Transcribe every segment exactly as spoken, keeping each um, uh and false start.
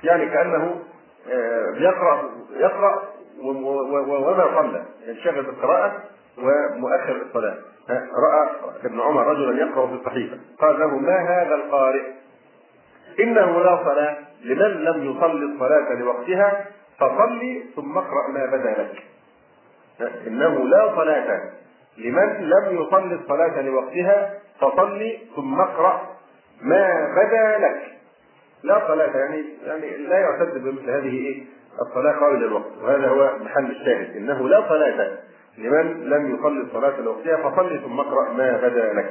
يعني كأنه يقرأ يقرأ وما صلى، ينشغل بالقراءة ومؤخر الصلاة. رأى ابن عمر رجلا يقرأ في الصحيفة قال له: ما هذا القارئ؟ إنه لا صلاة لمن لم يصلي الصلاة لوقتها فصلي ثم اقرأ ما بدا لك. إنه لا صلاة لمن لم يصلي الصلاة لوقتها فصلي ثم اقرأ ما بدا لك. لا صلاة يعني يعني لا يعتد بمثل هذه ايه الصلاة قبل الوقت، وهذا هو محل الشاهد. إنه لا صلاة لمن لم يصلي الصلاة لوقتها فصلي ثم اقرأ ما بدا لك.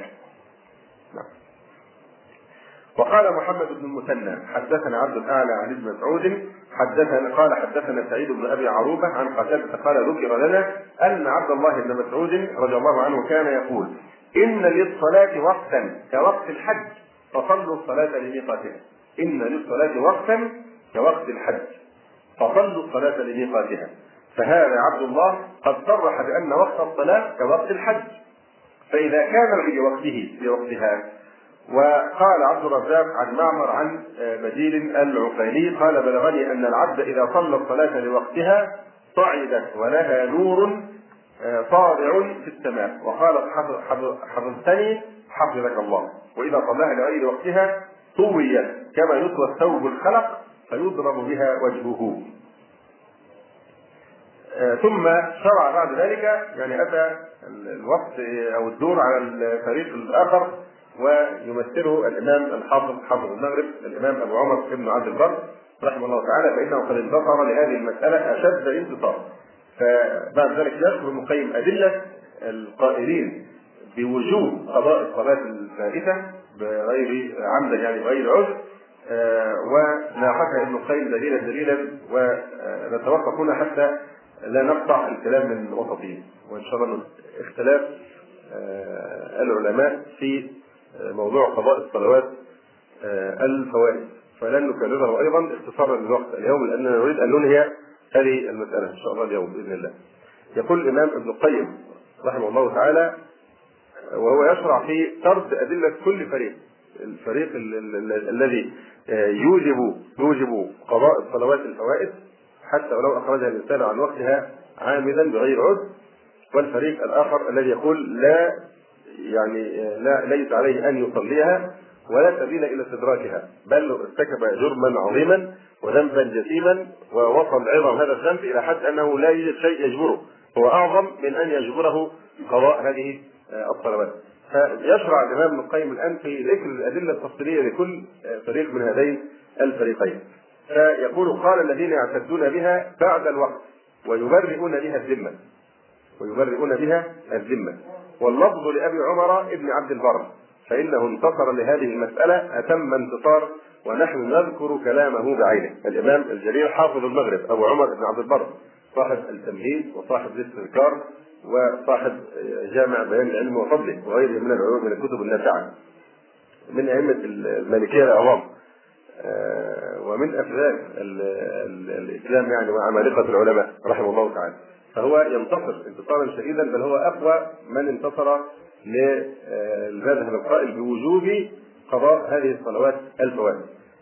وقال محمد بن المثنى: حدثنا عبد الأعلى عن ابن مسعود حدثنا قال حدثنا سعيد بن أبي عروبة عن قتادة قال: ذكر لنا أن عبد الله بن مسعود رضي الله عنه كان يقول: إن للصلاة وقتا كوقت الحج فصلوا الصلاة لميقاتها. إن للصلاة وقتا كوقت الحج فصلوا الصلاة لميقاتها. فهذا عبد الله قد صرح بأن وقت الصلاة كوقت الحج، فإذا كان في وقته في وقتها. وقال عبد الرزاق عن معمر عن بديل العقيلي قال: بلغني أن العبد إذا صلى الصلاة لوقتها صعدت ولها نور طالع في السماء. وقال: حفظتني حفظك الله. وإذا صلاها لغير وقتها طويت كما يطوى الثوب الخلق فيضرب بها وجهه. ثم شرع بعد ذلك، يعني أتى الوقت أو الدور على الفريق الآخر ويمثله الإمام الحافظ حافظ المغرب الإمام أبو عمر بن عبد البر رحمه الله تعالى، فإنه قد انتصر لهذه المسألة أشد انتصار. فبعد ذلك يذكر ابن القيم أدلة القائلين بوجوب قضاء الصلاة الفائتة بغير عمدا، يعني بغير عذر، وناقشها ابن القيم دليلا دليلا، ونتوقف هنا حتى لا نقطع الكلام من وسطه. وإن شاء الله اختلاف العلماء في موضوع قضاء الصلوات الفوائد، فلن نكرره أيضا اختصارا للوقت اليوم، لأننا نريد أن ننهي هذه المسألة إن شاء الله اليوم بإذن الله. يقول الإمام ابن القيم رحمه الله تعالى وهو يشرع في طرد أدلة كل فريق، الفريق الذي يوجب يوجب قضاء الصلوات الفوائد حتى ولو أخرجها الإنسان عن وقتها عامدا بغير عذر، والفريق الآخر الذي يقول لا يعني لا ليس عليه أن يصليها ولا سبيل إلى استدراكها، بل ارتكب جرما عظيما وذنبا جسيما، ووصل عظم هذا الذنب إلى حد أنه لا يوجد شيء يجبره، هو أعظم من أن يجبره قضاء هذه الصلوات. فيشرع الإمام ابن القيم الآن في ذكر الأدلة التفصيلية لكل فريق من هذين الفريقين. فيقول: قال الذين يعتدون بها بعد الوقت ويبرئون بها الذمة ويبرئون بها الذمة واللفظ لأبي عمر ابن عبد البر، فإنه انتصر لهذه المسألة أتم انتصار، ونحن نذكر كلامه بعينه. الإمام الجليل حافظ المغرب أبو عمر بن عبد البر صاحب التمهيد وصاحب الاستذكار وصاحب جامع بيان العلم وفضله وغيره من العلوم من الكتب النافعة، من أئمة المالكية الأعظم ومن أفذاذ الإسلام يعني وعمالقة العلماء رحمه الله تعالى. فهو ينتصر انتصارا شديدا، بل هو أقوى من انتصر للمذهب القائل بوجوب قضاء هذه الصلوات الفوائد.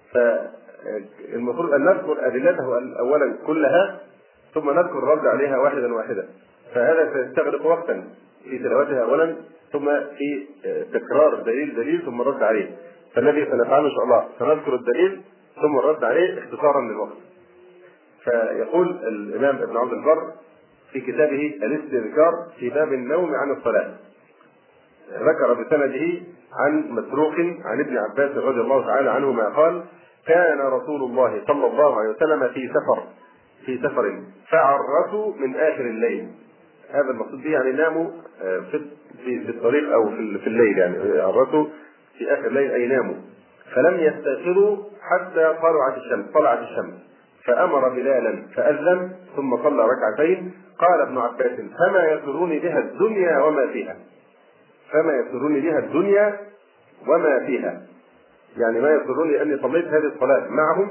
فالمفروض أن نذكر أدلته أولا كلها ثم نذكر الرد عليها واحدا واحدا، فهذا سيستغرق وقتا في تلاوتها أولا ثم في تكرار دليل دليل ثم الرد عليه. فالذي سنفعله إن شاء الله سنذكر الدليل ثم الرد عليه اختصارا للوقت. فيقول الإمام ابن عبد البر في كتابه الاستذكار في باب النوم عن الصلاة، ذكر بسنده عن مسروق عن ابن عباس رضي الله تعالى عنهما قال: كان رسول الله صلى الله عليه وسلم في سفر في سفر فعرسوا من آخر الليل. هذا المقصود به يعني ناموا في في الطريق أو في الليل، يعني عرسوا في آخر الليل أي ناموا، فلم يستيقظوا حتى طلعت الشمس طلعت الشمس فأمر بلالا فأذن ثم صلى ركعتين. قال ابن عباس: فما يسرني بها الدنيا وما فيها فما يسرني بها الدنيا وما فيها يعني ما يسرني أني صليت هذه الصلاة معهم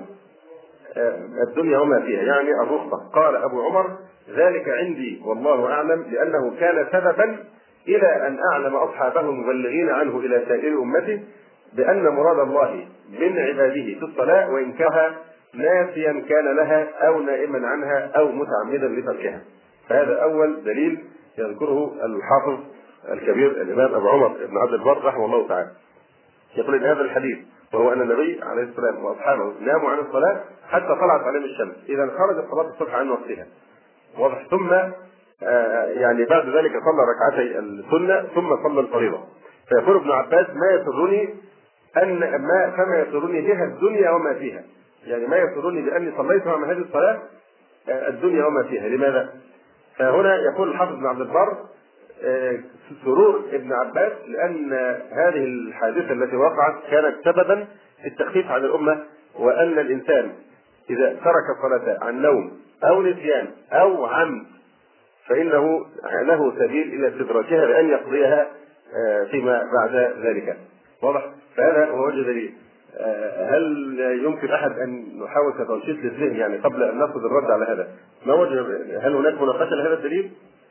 الدنيا وما فيها، يعني الرخصة. قال أبو عمر: ذلك عندي والله أعلم، لأنه كان سببا إلى أن أعلم أصحابه المبلغين عنه إلى سائر أمته بأن مراد الله من عباده في الصلاة وإن كره ناسيا كان لها أو نائما عنها أو متعمدا لتركها. فهذا أول دليل يذكره الحافظ الكبير الإمام أبو عمر بن عبد البر رحمه الله تعالى. يقول إن هذا الحديث وهو أن النبي عليه السلام وأصحابه ناموا عن الصلاة حتى طلعت عليهم الشمس، إذا خرجت صلاة الصبح عن وقتها. واضح. ثم آه يعني بعد ذلك صلى ركعتي السنة ثم صلى الفريضة. فيقول ابن عباس ما يسرني أن ما فما يسرني بها الدنيا وما فيها، يعني ما يسرني بأني صليت مع هذه الصلاة آه الدنيا وما فيها. لماذا؟ فهنا يقول الحافظ بن عبد البر آه سرور ابن عباس لأن هذه الحادثة التي وقعت كانت سببا في التخفيف عن الأمة، وأن الإنسان إذا ترك الصلاة عن نوم أو نسيان أو عمد فإنه له سبيل إلى استدراكها بأن يقضيها فيما بعد ذلك. واضح؟ فهذا هو وجه دليل. هل يمكن أحد أن نحاول كتنشيط للذهن يعني قبل أن نأخذ الرد على هذا؟ ما وجه؟ هل هناك مناقشة لهذا الدليل؟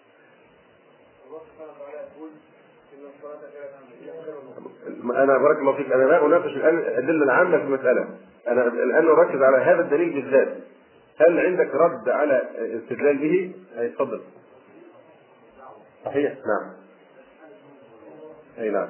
أنا بارك الله فيك، أنا لا أناقش الآن الأدلة العامة في المسألة، أنا الآن أركز على هذا الدليل بالذات. هل عندك رد على استدلال به؟ اتفضل. صحيح. نعم. أي نعم.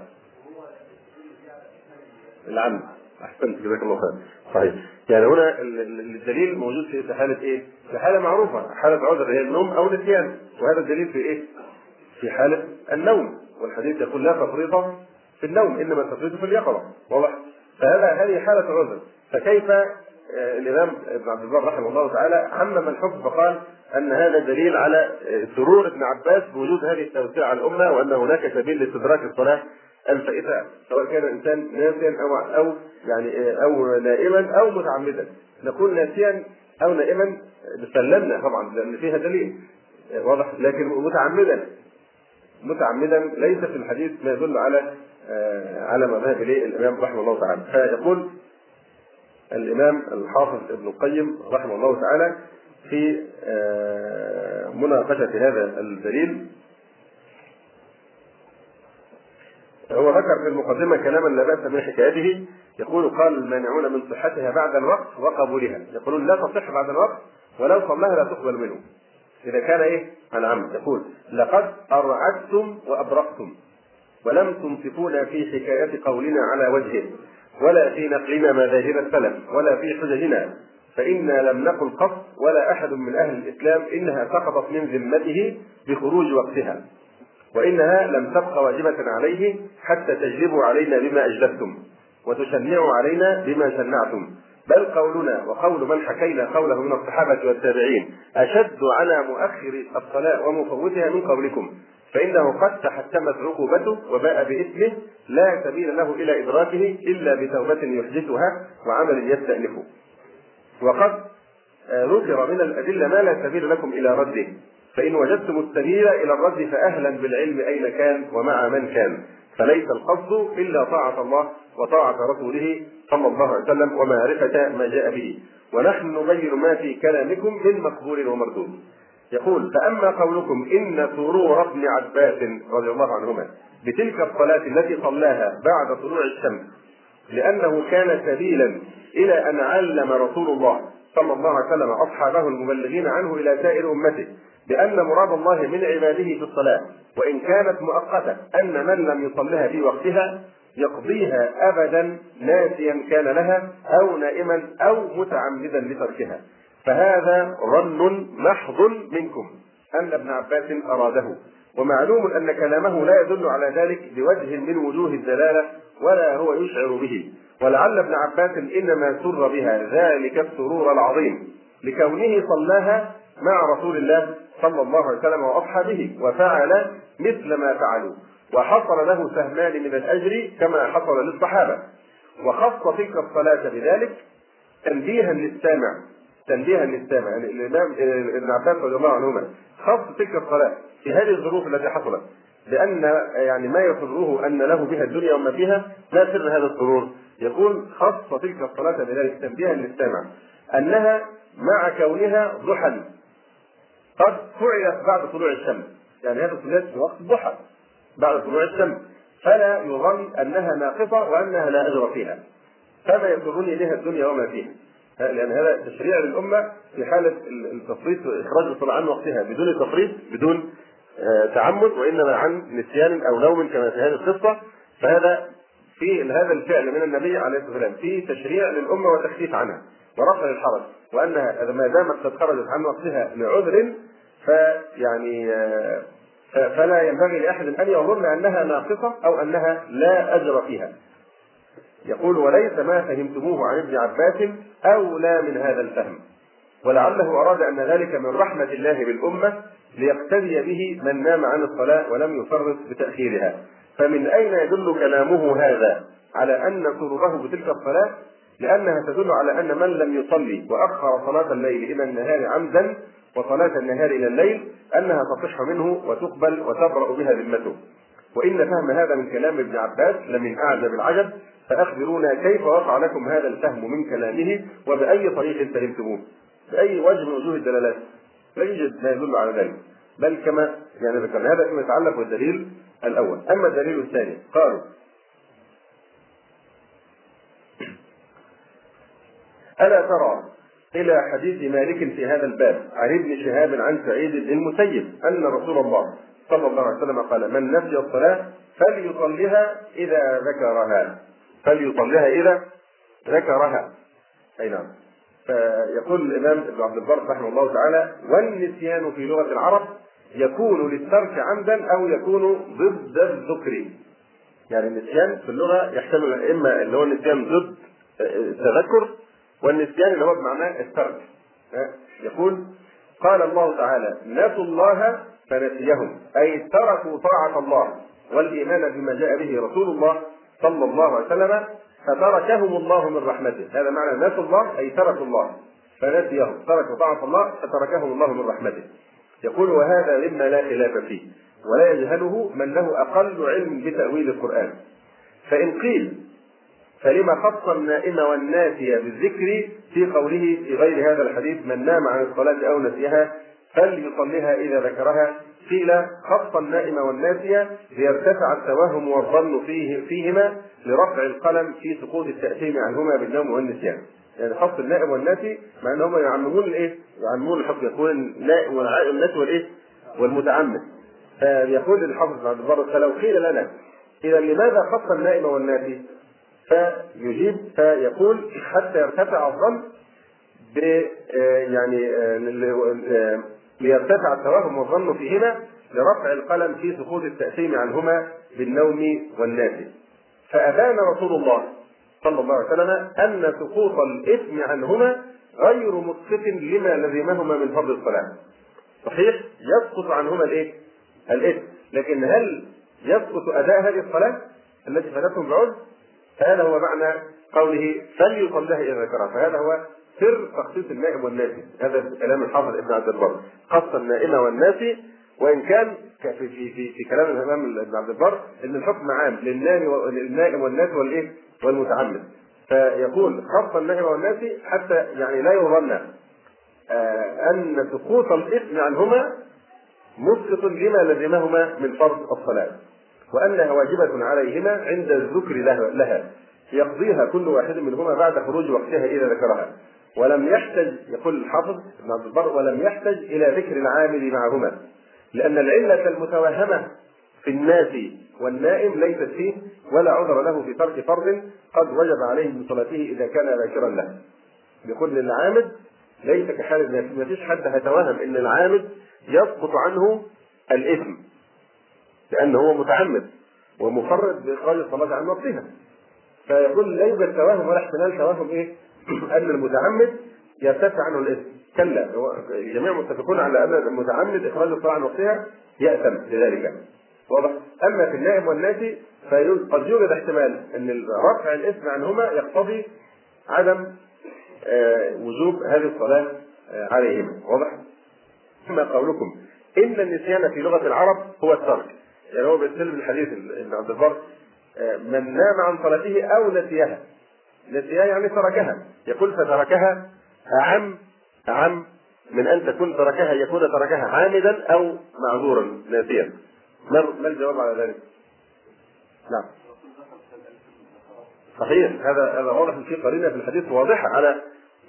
العمد. أحسنت جزاك الله خير. صحيح. يعني هنا الدليل موجود في حالة إيه؟ في حالة معروفة، حالة عذر هي النوم أو نسيان، وهذا الدليل في إيه؟ في حالة النوم، والحديث يقول لا تفريط في النوم إنما التفريط في اليقظة. واضح؟ فهذا هذه حالة عذر. فكيف الإمام ابن عبد البر رحمه الله تعالى عمم الحكم فقال أن هذا دليل على سرور ابن عباس بوجود هذه التوسعة على الأمة، وأن هناك سبيل لاستدراك الصلاة الفائتة سواء كان الإنسان ناسيا أو أو يعني أو نائما أو متعمدا. نقول ناسيا أو نائما سلمنا طبعا لأن فيها دليل واضح، لكن متعمدا متعمدا ليس في الحديث ما يدل على على ما ذهب إليه الإمام رحمه الله تعالى. فيقول الإمام الحافظ ابن القيم رحمه الله تعالى في مناقشة هذا الدليل، هو ذكر في المقدمة كلاما لا بأس من حكايته. يقول قال المانعون من صحتها بعد الوقت وقبولها، يقولون لا تصح بعد الوقت ولو صلاها لا تقبل منه إذا كان إيه عن عمد. يقول لقد أرعدتم وأبرقتم ولم تنصفونا في حكاية قولنا على وجهه ولا في نقلنا مذاهب السلف ولا في حججنا، فإنا لم نقل قط ولا أحد من أهل الإسلام إنها سقطت من ذمته بخروج وقتها، وإنها لم تبق واجبة عليه حتى تجلبوا علينا بما أجلبتم وتشنعوا علينا بما شنعتم، بل قولنا وقول من حكينا قوله من الصحابة والتابعين أشد على مؤخر الصلاة ومفوتها من قولكم، فإنه قد تحتمت عقوبته وباء بإثمه لا سبيل له إلى إدراكه إلا بتوبة يحدثها وعمل يستأنفه، وقد ذكر من الأدلة ما لا سبيل لكم إلى رده، فإن وجدتم السبيل إلى الرد فأهلا بالعلم أين كان ومع من كان، فليس القصد إلا طاعة الله وطاعة رسوله صلى الله عليه وسلم ومعرفة ما جاء به، ونحن نبين ما في كلامكم من مقبول ومردود. يقول فأما قولكم إن سرور ابن عباس رضي الله عنهما بتلك الصلاة التي صلاها بعد طلوع الشمس لأنه كان سبيلا إلى أن علم رسول الله صلى الله عليه وسلم أصحابه المبلغين عنه إلى سائر أمته بأن مراد الله من عباده في الصلاة وإن كانت مؤقتة أن من لم يصلها في وقتها يقضيها أبدا ناسيا كان لها أو نائما أو متعمدا لتركها، فهذا ظن محض منكم أن ابن عباس أراده، ومعلوم أن كلامه لا يدل على ذلك بوجه من وجوه الدلالة ولا هو يشعر به، ولعل ابن عباس إنما سر بها ذلك السرور العظيم لكونه صلاها مع رسول الله صلى الله عليه وسلم وأصحابه وفعل مثل ما فعلوا وحصل له سهمان من الأجر كما حصل للصحابة، وخص تلك الصلاة بذلك تنبيها للسامع تنبيها للسامع يعني الإمام ابن عباس رضي الله عنهما خص تلك الصلاة في هذه الظروف التي حصلت لأن يعني ما يسره أن له بها الدنيا وما فيها ما سر هذا السرور. يقول خص تلك الصلاة بذلك تنبيها للسامع أنها مع كونها ضحى قد فعلت بعد طلوع الشمس، يعني هذا الصلاة في وقت الضحى بعد طلوع الشمس، فلا يظن أنها ناقصة وأنها لا أجر فيها، فما يسرني بها الدنيا وما فيها. لأن هذا تشريع للأمة في حالة التفريط وإخراج الصلاة عن وقتها بدون تفريط بدون تعمد، وإنما عن نسيان أو نوم كما في هذه القصة. فهذا في هذا الفعل من النبي عليه الصلاة والسلام في تشريع للأمة وتخفيف عنها ورفع الحرج، وأنها ما دامت قد خرجت عن وقتها لعذر فيعني فلا ينبغي لأحد أن يظن أنها ناقصة أو أنها لا أجر فيها. يقول: وليس ما فهمتموه عن ابن عباس أولى من هذا الفهم، ولعله أراد أن ذلك من رحمة الله بالأمة ليقتدي به من نام عن الصلاة ولم يفرط بتأخيرها. فمن أين يدل كلامه هذا على أن سروره بتلك الصلاة؟ لأنها تدل على أن من لم يصلي وأخر صلاة الليل إلى النهار عمدا وصلاة النهار إلى الليل أنها تصح منه وتقبل وتبرأ بها ذمته. وإن فهم هذا من كلام ابن عباس لمن أعجب العجب، فأخبرونا كيف وقع لكم هذا الفهم من كلامه، وبأي طريق فهمتموه؟ بأي وجه من وجوه الدلالات؟ لا يوجد ما يدل على ذلك، بل كما يعني ذكرنا هذا فيما يتعلق بالدليل الأول. أما الدليل الثاني قالوا: ألا ترى إلى حديث مالك في هذا الباب عن ابن شهاب عن سعيد بن المسيب أن رسول الله صلى الله عليه وسلم قال: من نسي الصلاة فليصليها إذا ذكرها. فليصليها إذا ذكرها. أي نعم. فيقول الإمام ابن عبد البر رحمه الله تعالى: والنسيان في لغة العرب يكون للترك عمدا أو يكون ضد الذكر. يعني النسيان في اللغة يحتمل إما اللي هو النسيان ضد التذكر، والنسيان اللي هو بمعنى الترك. يقول: قال الله تعالى: نسوا الله فنسيهم، أي تركوا طاعة الله والإيمان بما جاء به رسول الله صلى الله عليه وسلم فتركهم الله من رحمته. هذا معنى نسوا الله أي تركوا الله فنسيهم، تركوا طاعة الله فتركهم الله من رحمته. يقول: وهذا مما لا خلاف فيه ولا يجهله من له أقل علم بتأويل القرآن. فإن قيل فلما خص النائم والناسي بالذكر في قوله في غير هذا الحديث: من نام عن الصلاة أو نسيها فليصليها إذا ذكرها؟ قيل: خص النائم والناسي ليرتفع التوهم والظن فيه فيهما لرفع القلم في سقوط التأثيم عنهما بالنوم والنسيان. يعني خص النائم والناسي مع أنهم يعممون الإيه؟ يعممون الحكم، يكون النائم والناسي والإيه؟ والمتعمد. فيقول الحافظ ابن عبد البر: فلو قيل لنا إذا لماذا خص النائم والناسي؟ فيجيب فيقول: حتى يرتفع الظن ب يعني ليرتفع التوهم والظن فيهما لرفع القلم في سقوط التأثيم عنهما بالنوم والناسي. فأبان رسول الله صلى الله عليه وسلم أن سقوط الإثم عنهما غير مسقط لما لزمهما من فضل الصلاة. صحيح يسقط عنهما الإيه؟ الإثم، لكن هل يسقط أداء هذه الصلاة التي فاتتهم بعذر؟ فهذا هو معنى قوله: فليصليها إذا ذكرها. فهذا هو سر تخصيص النائم والناسي. هذا كلام الحافظ ابن عبد البر، خص النائم والناسي، وإن كان في في في, في كلام الإمام ابن عبد البر إن الحكم عام للنائم والناسي والإيه؟ والمتعمد. فيقول: خص النائم والناسي حتى يعني لا يظن آه أن سقوط الإثم عنهما مسقط لما لزمهما من فرض الصلاة، وأنها واجبة عليهما عند الذكر لها يقضيها كل واحد منهما بعد خروج وقتها إذا ذكرها، ولم يحتج، يقول الحافظ ابن عبد البر، ولم يحتج إلى ذكر العامل معهما، لأن العلة المتوهمة في الناس والنائم ليست فيه ولا عذر له في ترك فرض قد وجب عليه من صلاته إذا كان ذاكرا له. يقول للعامد ليس كحال الناس، ما فيش حد هيتوهم إن العامد يسقط عنه الإثم لأنه هو متعمد ومفرد بإخراج الصلاة عن وقتها. فيقول لا يوجد توهم ولا احتمال توهم إيه؟ أن المتعمد يرتفع عنه الإثم. كلا، الجميع متفقون على أن المتعمد إخراج الصلاة عن وقتها يأثم لذلك. واضح؟ أما في النائم والناسي فقد يوجد احتمال أن رفع الإثم عنهما يقتضي عدم آه وجوب هذه الصلاة آه عليهما. واضح؟ أما قولكم إن النسيان في لغة العرب هو الترك، يعني هو بيستلم الحديث ابن عبد البر: من نام عن صلاته أو نسيها. نسيها يعني تركها. يقول: فتركها أعم أعم من أن تكون تركها يكون تركها عامدا أو معذورا ناسيا. ما الجواب على ذلك؟ نعم صحيح، هذا هذا واضح في قرينة في الحديث واضحة على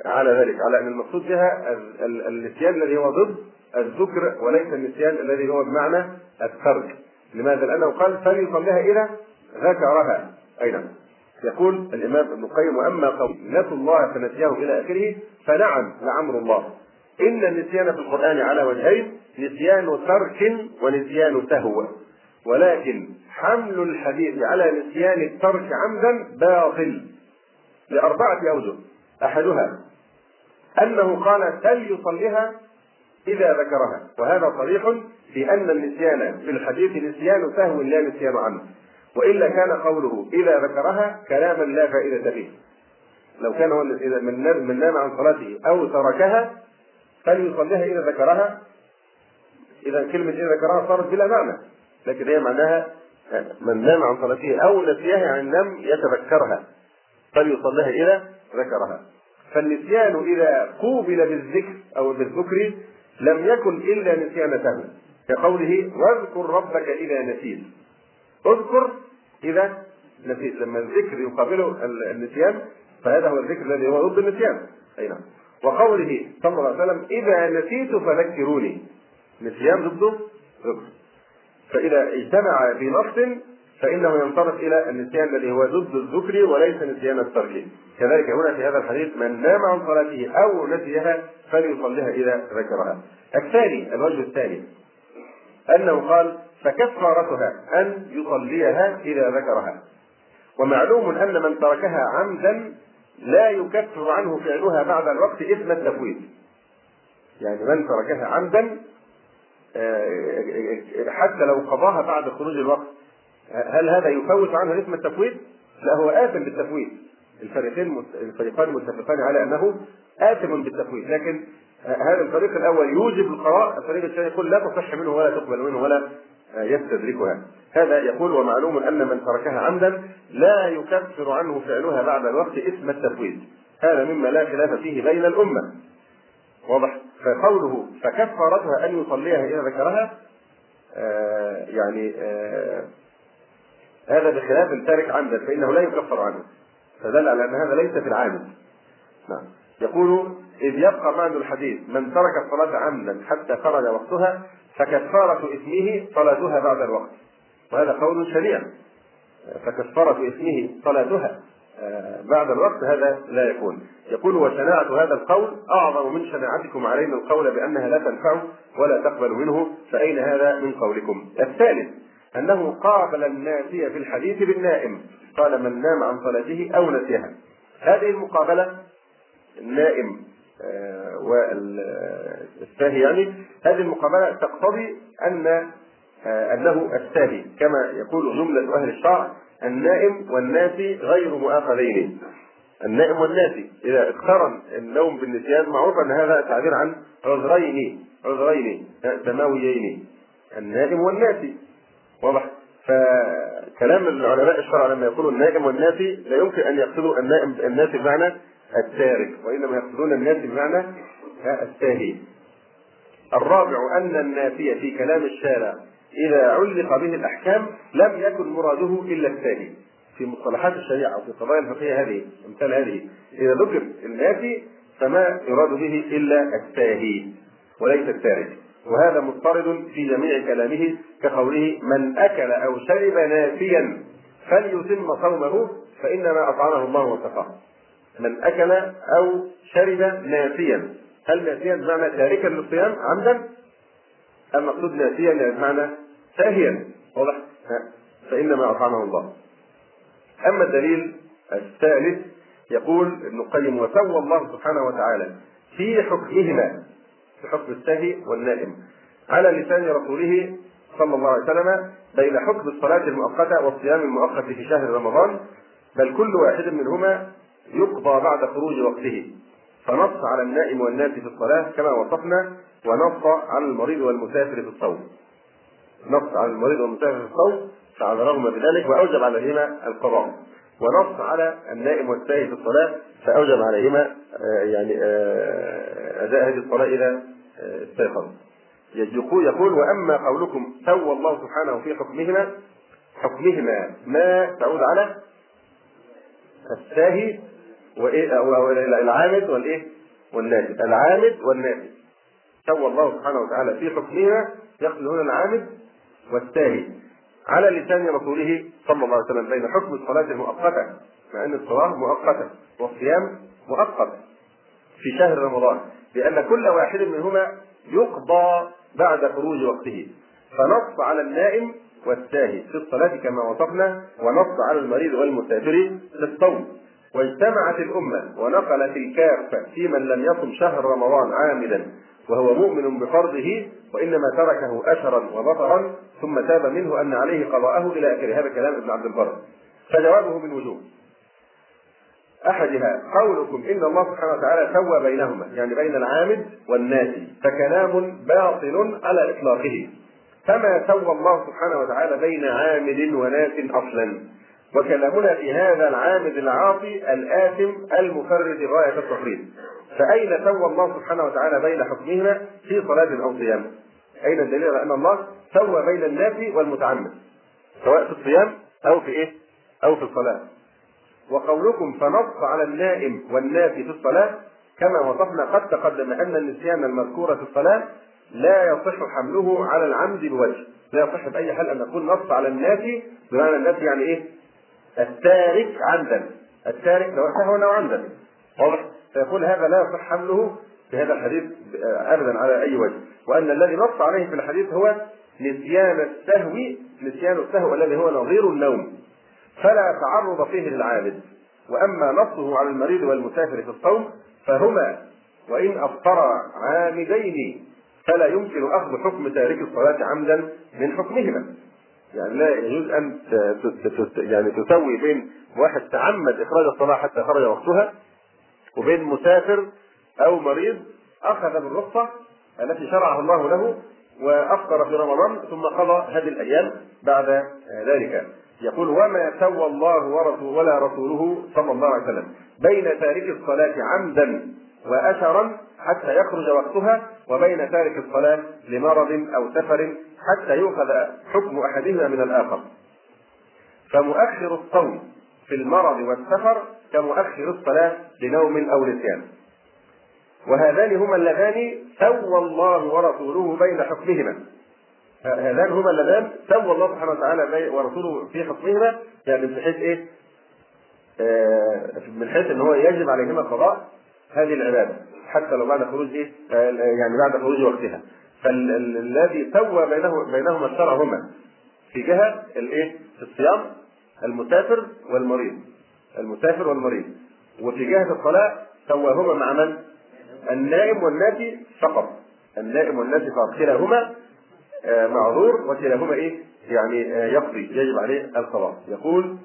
على ذلك، على أن المقصود بها النسيان الذي هو ضد الذكر وليس النسيان الذي هو بمعنى الترك. لماذا؟ لأنه قال فليصليها إذا ذكرها. أي نعم. يقول الإمام ابن القيم: وأما قول نسوا الله فنسيهم إلى آخره فنعم لعمر الله إن النسيان في القرآن على وجهين: نسيان ترك ونسيان سهو، ولكن حمل الحديث على نسيان الترك عمدا باطل لأربعة أوجه. أحدها أنه قال فليصليها إذا ذكرها، وهذا صريح في أن النسيان في الحديث نسيان سهو لا نسيان عنه، وإلا كان قوله إذا ذكرها كلاما لا فائدة فيه. لو كان هو إذا من نام عن صلاته أو تركها فليصليها إذا ذكرها، إذا كلمة إذا ذكرها صارت بلا معنى، لكن هي معناها من نام عن صلاته أو نسيها يعني لم يتذكرها فليصليها إذا ذكرها. فالنسيان إذا قوبل بالذكر أو بالذكر لم يكن إلا نسيان سهو، كقوله واذكر ربك إذا نسيت. اذكر إذا نسيت، لما الذكر يقابله النسيان فهذا هو الذكر الذي هو ضد النسيان. أي نعم. وقوله صلى الله عليه وسلم إذا نسيت فذكروني، نسيان ضده ذكر. فإذا اجتمع في نص فإنه ينصرف إلى النسيان الذي هو ضد الذكر وليس نسيان الترك. كذلك هنا في هذا الحديث من نام عن صلاته أو نسيها فليصليها إذا ذكرها. الثاني، الوجه الثاني، أنه قال فكفارتها أن يصليها إذا ذكرها. ومعلوم أن من تركها عمدا لا يكفر عنه فعلها بعد الوقت إثم التفويت. يعني من تركها عمدا حتى لو قضاها بعد خروج الوقت، هل هذا يفوت عنه اسم التفويت؟ لا، هو آثم بالتفويت. الفريقين الفريقان متفقان على أنه آثم بالتفويت، لكن هذا الفريق الأول يوجب القضاء، الفريق الثاني يقول لا تصح منه ولا تقبل منه ولا يستدركها. هذا يقول ومعلوم أن من تركها عمدا لا يكفر عنه فعلها بعد الوقت اسم التفويت. هذا مما لا خلاف فيه بين الأمة. واضح؟ فقوله فكفارتها أن يصليها إذا ذكرها آه يعني آه هذا بخلاف التارك عمدا فإنه لا يكفر عنه، فدل على أن هذا ليس في العامد. نعم. يقول إذ يبقى معنى الحديث من ترك الصلاة عمدا حتى خرج وقتها فكفارة إثمه صلاتها بعد الوقت، وهذا قول شريع. فكفارة إثمه صلاتها بعد الوقت هذا لا يكون. يقول وشناعة هذا القول أعظم من شناعتكم علينا القول بأنها لا تنفع ولا تقبل منه، فأين هذا من قولكم؟ الثالث أنه قابل الناسي في الحديث بالنائم، قال من نام عن صلاته أو نسيها. هذه المقابلة النائم آه والساهي، يعني هذه المقابلة تقتضي أن آه أنه الساهي، كما يقول جملة أهل الشرع النائم والناسي غير مؤاخذين. النائم والناسي إذا اقترن النوم بالنسيان معروف أن هذا تعبير عن عذرين عذرين سماويين، النائم والناسي. واضح؟ فكلام العلماء الشرع لما يقولوا النائم والناسي لا يمكن أن يقصدوا النائم الناسي بمعنى التارك، وإنما يقصدون الناسي بمعنى الساهي. الرابع أن الناسي في كلام الشارع إذا علق به الأحكام لم يكن مراده إلا الساهي. في مصطلحات الشريعة وفي القضايا الفقهية هذه مثال هذه إذا ذكر الناسي فما يراد به إلا الساهي وليس التارك، وهذا مضطرد في جميع كلامه كقوله من أكل أو شرب ناسيا فليتم صومه فإنما أطعمه الله وسقاه. من أكل أو شرب ناسيا، هل ناسيا بمعنى تاركا للصيام عمدا؟ المقصود ناسيا بمعنى ساهيا. واضح؟ فإنما أطعمه الله. أما الدليل الثالث يقول ابن القيم وسوى الله سبحانه وتعالى في حكمهما، في حكم الساهي والنائم، على لسان رسوله صلى الله عليه وسلم بين حكم الصلاة المؤقتة والصيام المؤقت في شهر رمضان، بل كل واحد منهما يقضى بعد خروج وقته، فنص على النائم والناسي في الصلاة كما وصفنا، ونص على المريض والمسافر في الصوم. نص على المريض والمسافر في الصوم فعذرهما بذلك وأوجب عليهما القضاء، ونص على النائم والساهي في الصلاة فأوجب عليهما يعني أداء هذه الصلاة إذا استيقظ. يقول وأما قولكم سوى الله سبحانه في حكمهما، حكمهما ما تعود على الساهي وايه العامد والايه والناسي، العامد والناسي. سوى الله سبحانه وتعالى في حكمها، يقصد هنا العامد والساهي، على لسان رسوله صلى الله عليه وسلم بين حكم الصلاة المؤقتة، مع أن الصلاة مؤقتة والصيام مؤقت في شهر رمضان، لأن كل واحد منهما يقضى بعد خروج وقته، فنص على النائم والساهي في الصلاة كما وصفنا، ونص على المريض والمسافر في الصوم. واجتمعت الأمة ونقلت الكافة في من لم يصم شهر رمضان عامدا وهو مؤمن بفرضه وإنما تركه أشرا وبطرا ثم تاب منه أن عليه قضاءه إلى آخره. هذا كلام ابن عبد البر. فجوابه من وجوه: أحدها قولكم إن الله سبحانه وتعالى سوى بينهما، يعني بين العامد والناسي، فكلام باطل على إطلاقه، فما سوى الله سبحانه وتعالى بين عامد وناس أصلا، وكلامنا في هذا العامد العاصي الآثم المفرد غاية التفريط. فأين سوى الله سبحانه وتعالى بين حكمهما في صلاة أو صيام؟ أين الدليل على أن الله سوى بين الناس والمتعمد سواء في الصيام أو في إيه؟ أو في الصلاة. وقولكم فنص على النائم والناس في الصلاة كما وصفنا قد تقدم أن النسيان المذكور في الصلاة لا يصح حمله على العمد بوجه، لا يصح بأي حال أن نقول نص على الناس بمعنى الناس يعني إيه؟ التارك عمدا، التارك لو سهوا أو عمدا، واضح؟ فيقول هذا لا يصح حمله في هذا الحديث أبدا على أي وجه، وأن الذي نص عليه في الحديث هو نسيان السهو، نسيان السهو الذي هو نظير النوم، فلا تعرض فيه للعامد. وأما نصه على المريض والمسافر في الصوم فهما وإن أفطرا عامدين فلا يمكن أخذ حكم تارك الصلاة عمدا من حكمهما. يعني لا يجوز أن يعني تسوي بين واحد تعمد إخراج الصلاة حتى خرج وقتها وبين مسافر أو مريض أخذ بالرخصة التي شرعها الله له وأفطر في رمضان ثم قضى هذه الأيام بعد ذلك. يقول وما سوى الله ورسوله ولا رسوله صلى الله عليه وسلم بين تارك الصلاة عمدا وأشرا حتى يخرج وقتها وبين تارك الصلاة لمرض أو سفر حتى يؤخذ حكم أحدهما من الآخر. فمؤخر الصوم في المرض والسفر كمؤخر الصلاة لنوم أو نسيان، وهذان هما اللذان سوى الله ورسوله بين حكمهما. هذان هما اللذان سوى الله سبحانه وتعالى ورسوله في حكمهما، يعني من حيث ايه؟ آه من حيث ان هو يجب عليهما قضاء هذه العباده حتى لو بعد خروج ايه؟ آه يعني بعد خروج وقتها. فالذي سوى بينه بينهما الشرع هما في جهه الايه؟ في الصيام المسافر والمريض، المسافر والمريض، وفي جهه الصلاه سواهما مع من؟ النائم والناسي فقط، النائم والناسي فقط، كلاهما آه معذور وكلاهما ايه؟ يعني آه يقضي، يجب عليه القضاء. يقول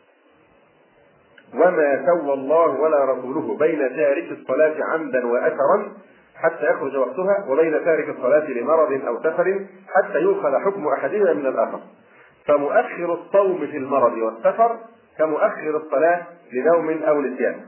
وما سوى الله ولا رسوله بين تارك الصلاة عمدا وأثرا حتى يخرج وقتها وبين تارك الصلاة لمرض أو سفر حتى يؤخذ حكم أحدهما من الآخر. فمؤخر الصوم في المرض والسفر كمؤخر الصلاة لنوم أو نسيان،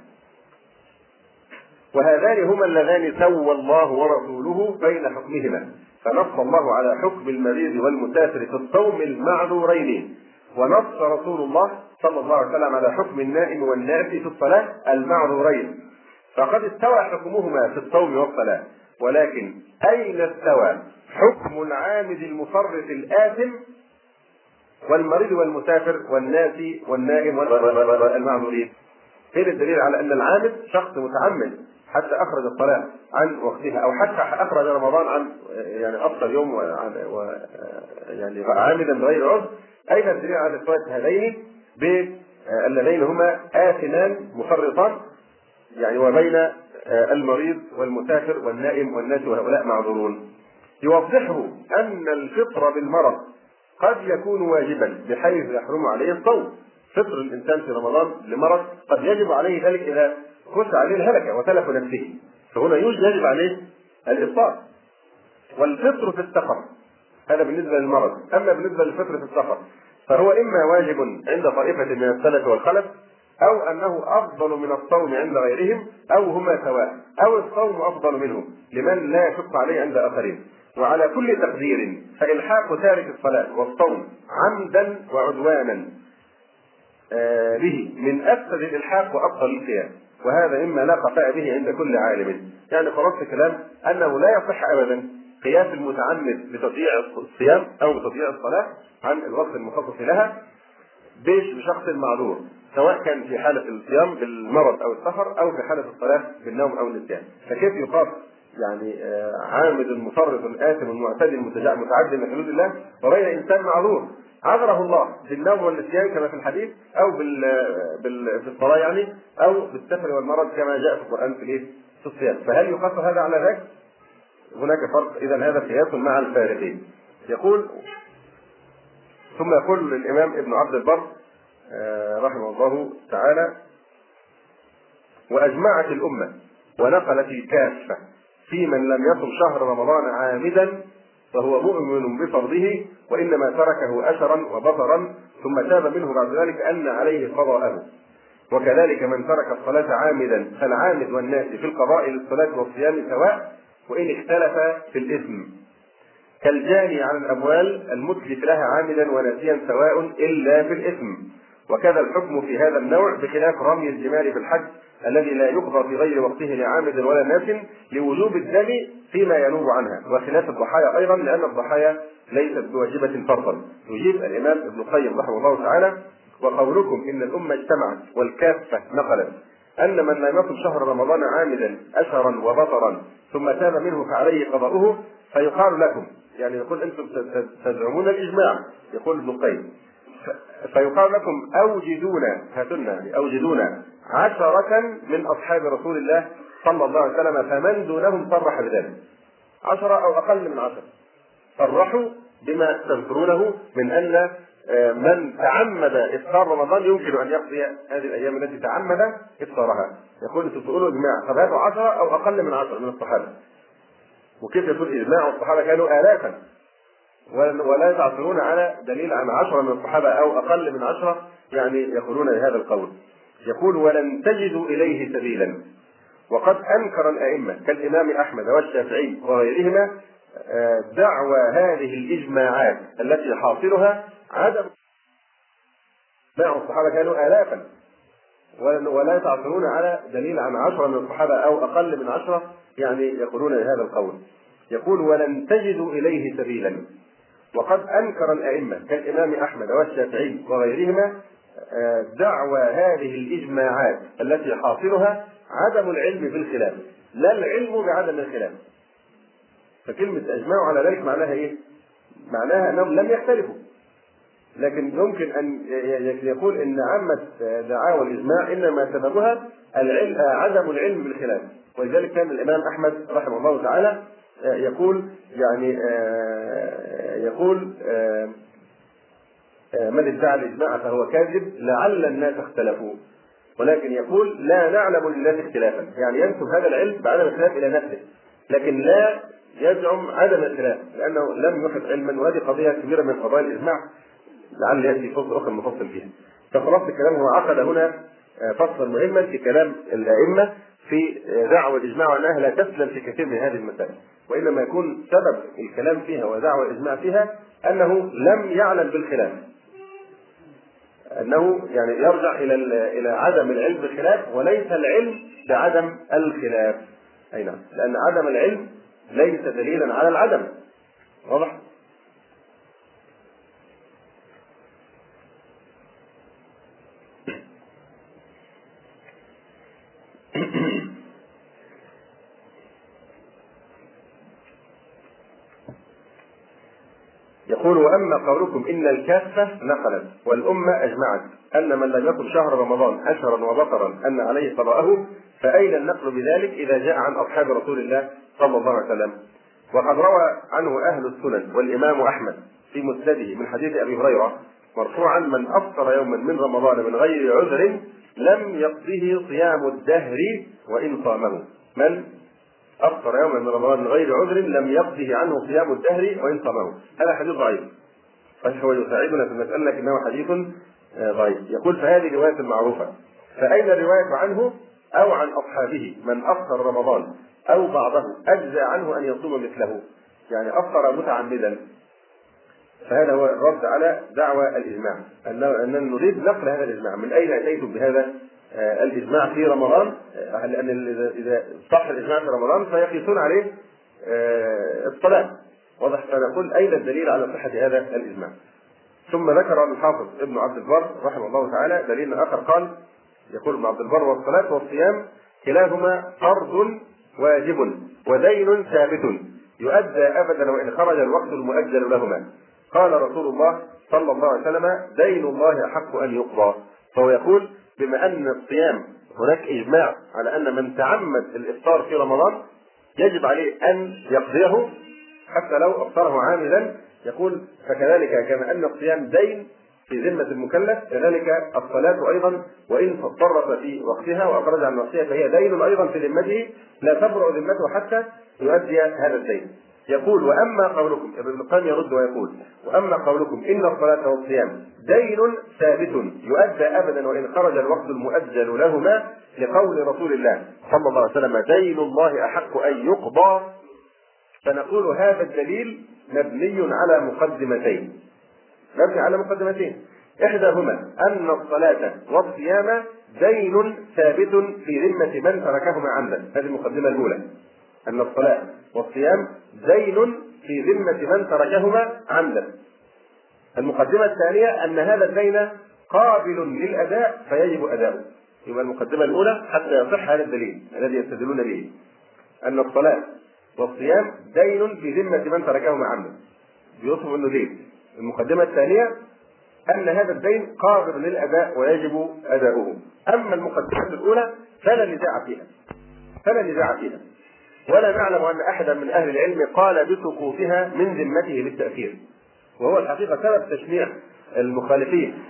وهذان هما اللذان سوى الله ورسوله بين حكمهما. فنص الله على حكم المريض والمسافر في الصوم المعذورين، ونص رسول الله صلى الله عليه وسلم على حكم النائم والناسي في الصلاة المعذورين. فقد استوى حكمهما في الصوم والصلاة، ولكن أين استوى حكم العامد المفرط الآثم والمريض والمسافر والناسي والنائم والمعذورين؟ فين الدليل على أن العامد شخص متعمد حتى أخرج الصلاة عن وقتها أو حتى أخرج رمضان عن يعني أفضل يوم و يعني عامدا بغير عذر؟ أين الدليل على استواء هذين بالذين هما آثمان مفرطان يعني وبين المريض والمسافر والنائم والناس وهؤلاء معذورون؟ يوضحه أن الفطر بالمرض قد يكون واجبا بحيث يحرم عليه الصوم. فطر الإنسان في رمضان لمرض قد يجب عليه ذلك إذا خش عليه الهلكة وتلف نفسه، فهنا يجب عليه الإفطار. والفطر في السفر هذا بالنسبة للمرض. أما بالنسبة للفطر في السفر فهو إما واجب عند طائفة من السلف والخلف، أو أنه أفضل من الصوم عند غيرهم، أو هما سواء، أو الصوم أفضل منه لمن لا يشق عليه عند آخرين. وعلى كل تقدير فإلحاق تارك الصلاة والصوم عمدا وعدوانا به من أفسد الإلحاق وأبطل القيام. وهذا مما لا خفاء به عند كل عالم. يعني خلاصة الكلام أنه لا يصح أبدا قياس المتعمد بتضييع الصيام أو بتضييع الصلاة عن الوقت المخصص لها بشخص معذور، سواء كان في حالة الصيام بالمرض أو السفر أو في حالة الصلاة بالنوم أو النسيان. فكيف يقاس يعني عامد مفرط آثم معتد متعدي من حدود الله وغير إنسان معذور عذره الله بالنوم والنسيان كما في الحديث، أو بال بال في الصلاة يعني، أو بالسفر والمرض كما جاء في القرآن في الإيه؟ في الصيام. فهل يقاس هذا على ذاك؟ هناك فرق. إذا هذا قياس مع الفارقين. يقول ثم يقول الإمام ابن عبد البر رحمه الله تعالى: وأجمعت الأمة ونقلت الكافة في من لم يصم شهر رمضان عامدا فهو مؤمن بفرضه، وإنما تركه أشرا وبطرا ثم تاب منه بعد ذلك أن عليه قضاءه. وكذلك من ترك الصلاة عامدا فالعامد والناس في القضاء للصلاة والصيام سواء وإن اختلف في الإثم، كالجاني عن الأموال المتلف لها عامدا وناسيا سواء إلا في الإثم. وكذا الحكم في هذا النوع بخلاف رمي الجمال في الحج الذي لا يقضى في غير وقته لعامد ولا ناس لوجوب الدم فيما ينوب عنها، وخلاف الضحايا أيضا لأن الضحايا ليست بواجبة فرضا. يجيب الإمام ابن القيم رحمه الله تعالى: وقولكم إن الأمة اجتمعت والكافة نقلت أن من لم يصم شهر رمضان عامدا أشرا وبطرا ثم تاب منه فعليه قضاؤه، فيقال لكم، يعني يقول أنتم تزعمون الإجماع، يقول ابن القيم، فيقال لكم أوجدونا هاتنا يعني أوجدونا عشرة من أصحاب رسول الله صلى الله عليه وسلم فمن دونهم صرح بذلك، عشرة أو أقل من عشرة صرحوا بما تذكرونه من أن من تعمد إفطار رمضان يمكن أن يقضي هذه الأيام التي تعمد إفطارها. يقول أنتم تقولوا إجماع، طب هاتوا عشرة أو أقل من عشرة من الصحابة. وكيف يكون إجماع والصحابة كانوا آلافا ولا تعثرون على دليل عن عشرة من الصحابة أو أقل من عشرة يعني يقولون بهذا القول. يقول: ولن تجدوا إليه سبيلا. وقد أنكر الأئمة كالإمام أحمد والشافعي وغيرهما دعوى هذه الإجماعات التي حاصلها عدم إجماع الصحابة كانوا آلافا ولا تعثرون على دليل عن عشرة من الصحابة أو أقل من عشرة يعني يقولون بهذا القول. يقول: ولن تجدوا إليه سبيلا. وقد أنكر الأئمة كالإمام أحمد والشافعي وغيرهما دعوى هذه الإجماعات التي حاصلها عدم العلم بالخلاف، لا العلم بعدم الخلاف. فكلمة أجمعوا على ذلك معناها إيه؟ معناها أنهم لم يختلفوا، لكن يمكن أن يقول إن عامة دعاوى الإجماع إنما سببها العلم عدم العلم بالخلاف. ولذلك كان الإمام أحمد رحمه الله تعالى يقول يعني يقول من ادعى الإجماع فهو كاذب لعل الناس اختلفوا، ولكن يقول لا نعلم للناس اختلافا، يعني ينسب هذا العلم بعدم الخلاف إلى نفسه، لكن لا يزعم عدم الخلاف لأنه لم يحط علما، وهذه قضية كبيرة من قضايا الإجماع لعل يأتي فصل آخر مفصل فيها. فخلاص الكلام هو عقد هنا فصلا مهما في كلام الأئمة في دعوى الإجماع وأنها لا تسلم في كثير من هذه المسائل، وإنما يكون سبب الكلام فيها ودعوى الإجماع فيها أنه لم يعلم بالخلاف، أنه يعني يرجع إلى إلى عدم العلم بالخلاف وليس العلم بعدم الخلاف. أي نعم، لأن عدم العلم ليس دليلا على العدم. واضح؟ يقول: وأما قولكم إن الكافة نقلت والأمة أجمعت أن من لم يكن شهر رمضان أشهرا وبطرا أن عليه قضاءه، فأين النقل بذلك إذا جاء عن أصحاب رسول الله صلى الله عليه وسلم؟ وقد روى عنه أهل السنن والإمام أحمد في مسنده من حديث أبي هريرة مرفوعا: من أفطر يوما من رمضان من غير عذر لم يقضه صيام الدهر وإن صامه. من أفطر يوما من رمضان من غير عذر لم يقضه عنه صيام الدهر وإن صامه. هذا حديث ضعيف، فهو يساعدنا في المسألة لكنه حديث ضعيف. يقول: فهذه رواية معروفة، فأين الرواية عنه أو عن أصحابه؟ من أفطر رمضان أو بعضه أجزى عنه أن يصوم مثله، يعني أفطر متعمدا. فهذا هو الرد على دعوى الإجماع، أننا نريد نقل هذا الإجماع. من أين أتيتم بهذا الإجماع في رمضان، لأن إذا صح الإجماع في رمضان فيقيسون عليه الصلاة. واضح؟ فنقول أين الدليل على صحة هذا الإجماع؟ ثم ذكر الحافظ ابن عبد البر رحمه الله تعالى دليل آخر، قال يقول ابن عبد البر: والصلاة والصيام كلاهما فرض واجب ودين ثابت يؤدى أبدا وإن خرج الوقت المؤجل لهما. قال رسول الله صلى الله عليه وسلم: دين الله أحق أن يقضى. فهو يقول بما أن الصيام هناك إجماع على أن من تعمد الإفطار في رمضان يجب عليه أن يقضيه حتى لو أفطره عاملا، يقول فكذلك كما أن الصيام دين في ذمة المكلف كذلك الصلاة أيضا وإن فرط في وقتها وأخرج عن وقتها فهي دين أيضا في ذمته لا تبرأ ذمته حتى يؤدي هذا الدين. يقول: وأما قولكم، ابن القيم يرد ويقول: وأما قولكم إن الصلاة والصيام دين ثابت يؤدى أبدا وإن خرج الوقت المؤجل لهما، لقول رسول الله صلى الله عليه وسلم: دين الله أحق أن يقضى. فنقول هذا الدليل مبني على مقدمتين مبني على مقدمتين إحداهما أن الصلاة والصيام دين ثابت في ذمة من تركهما عمدا. هذه المقدمة الأولى، أن الصلاة والصيام دين في ذمة من تركهما عمدا. المقدمة الثانية أن هذا الدين قابل للأداء فيجب أداؤه. يبقى المقدمة الأولى حتى يصح هذا الدليل الذي يستدلون به، أن الصلاة والصيام دين في ذمة من تركهما عمدا، بيوصف أنه دين. المقدمة الثانية أن هذا الدين قابل للأداء ويجب أداؤه. أما المقدمة الأولى فلا نزاع فيها فلا نزاع فيها ولا نعلم أن أحدا من أهل العلم قال بسقوطها من ذمته بالتأثير، وهو الحقيقة سبب تشنيع المخالفين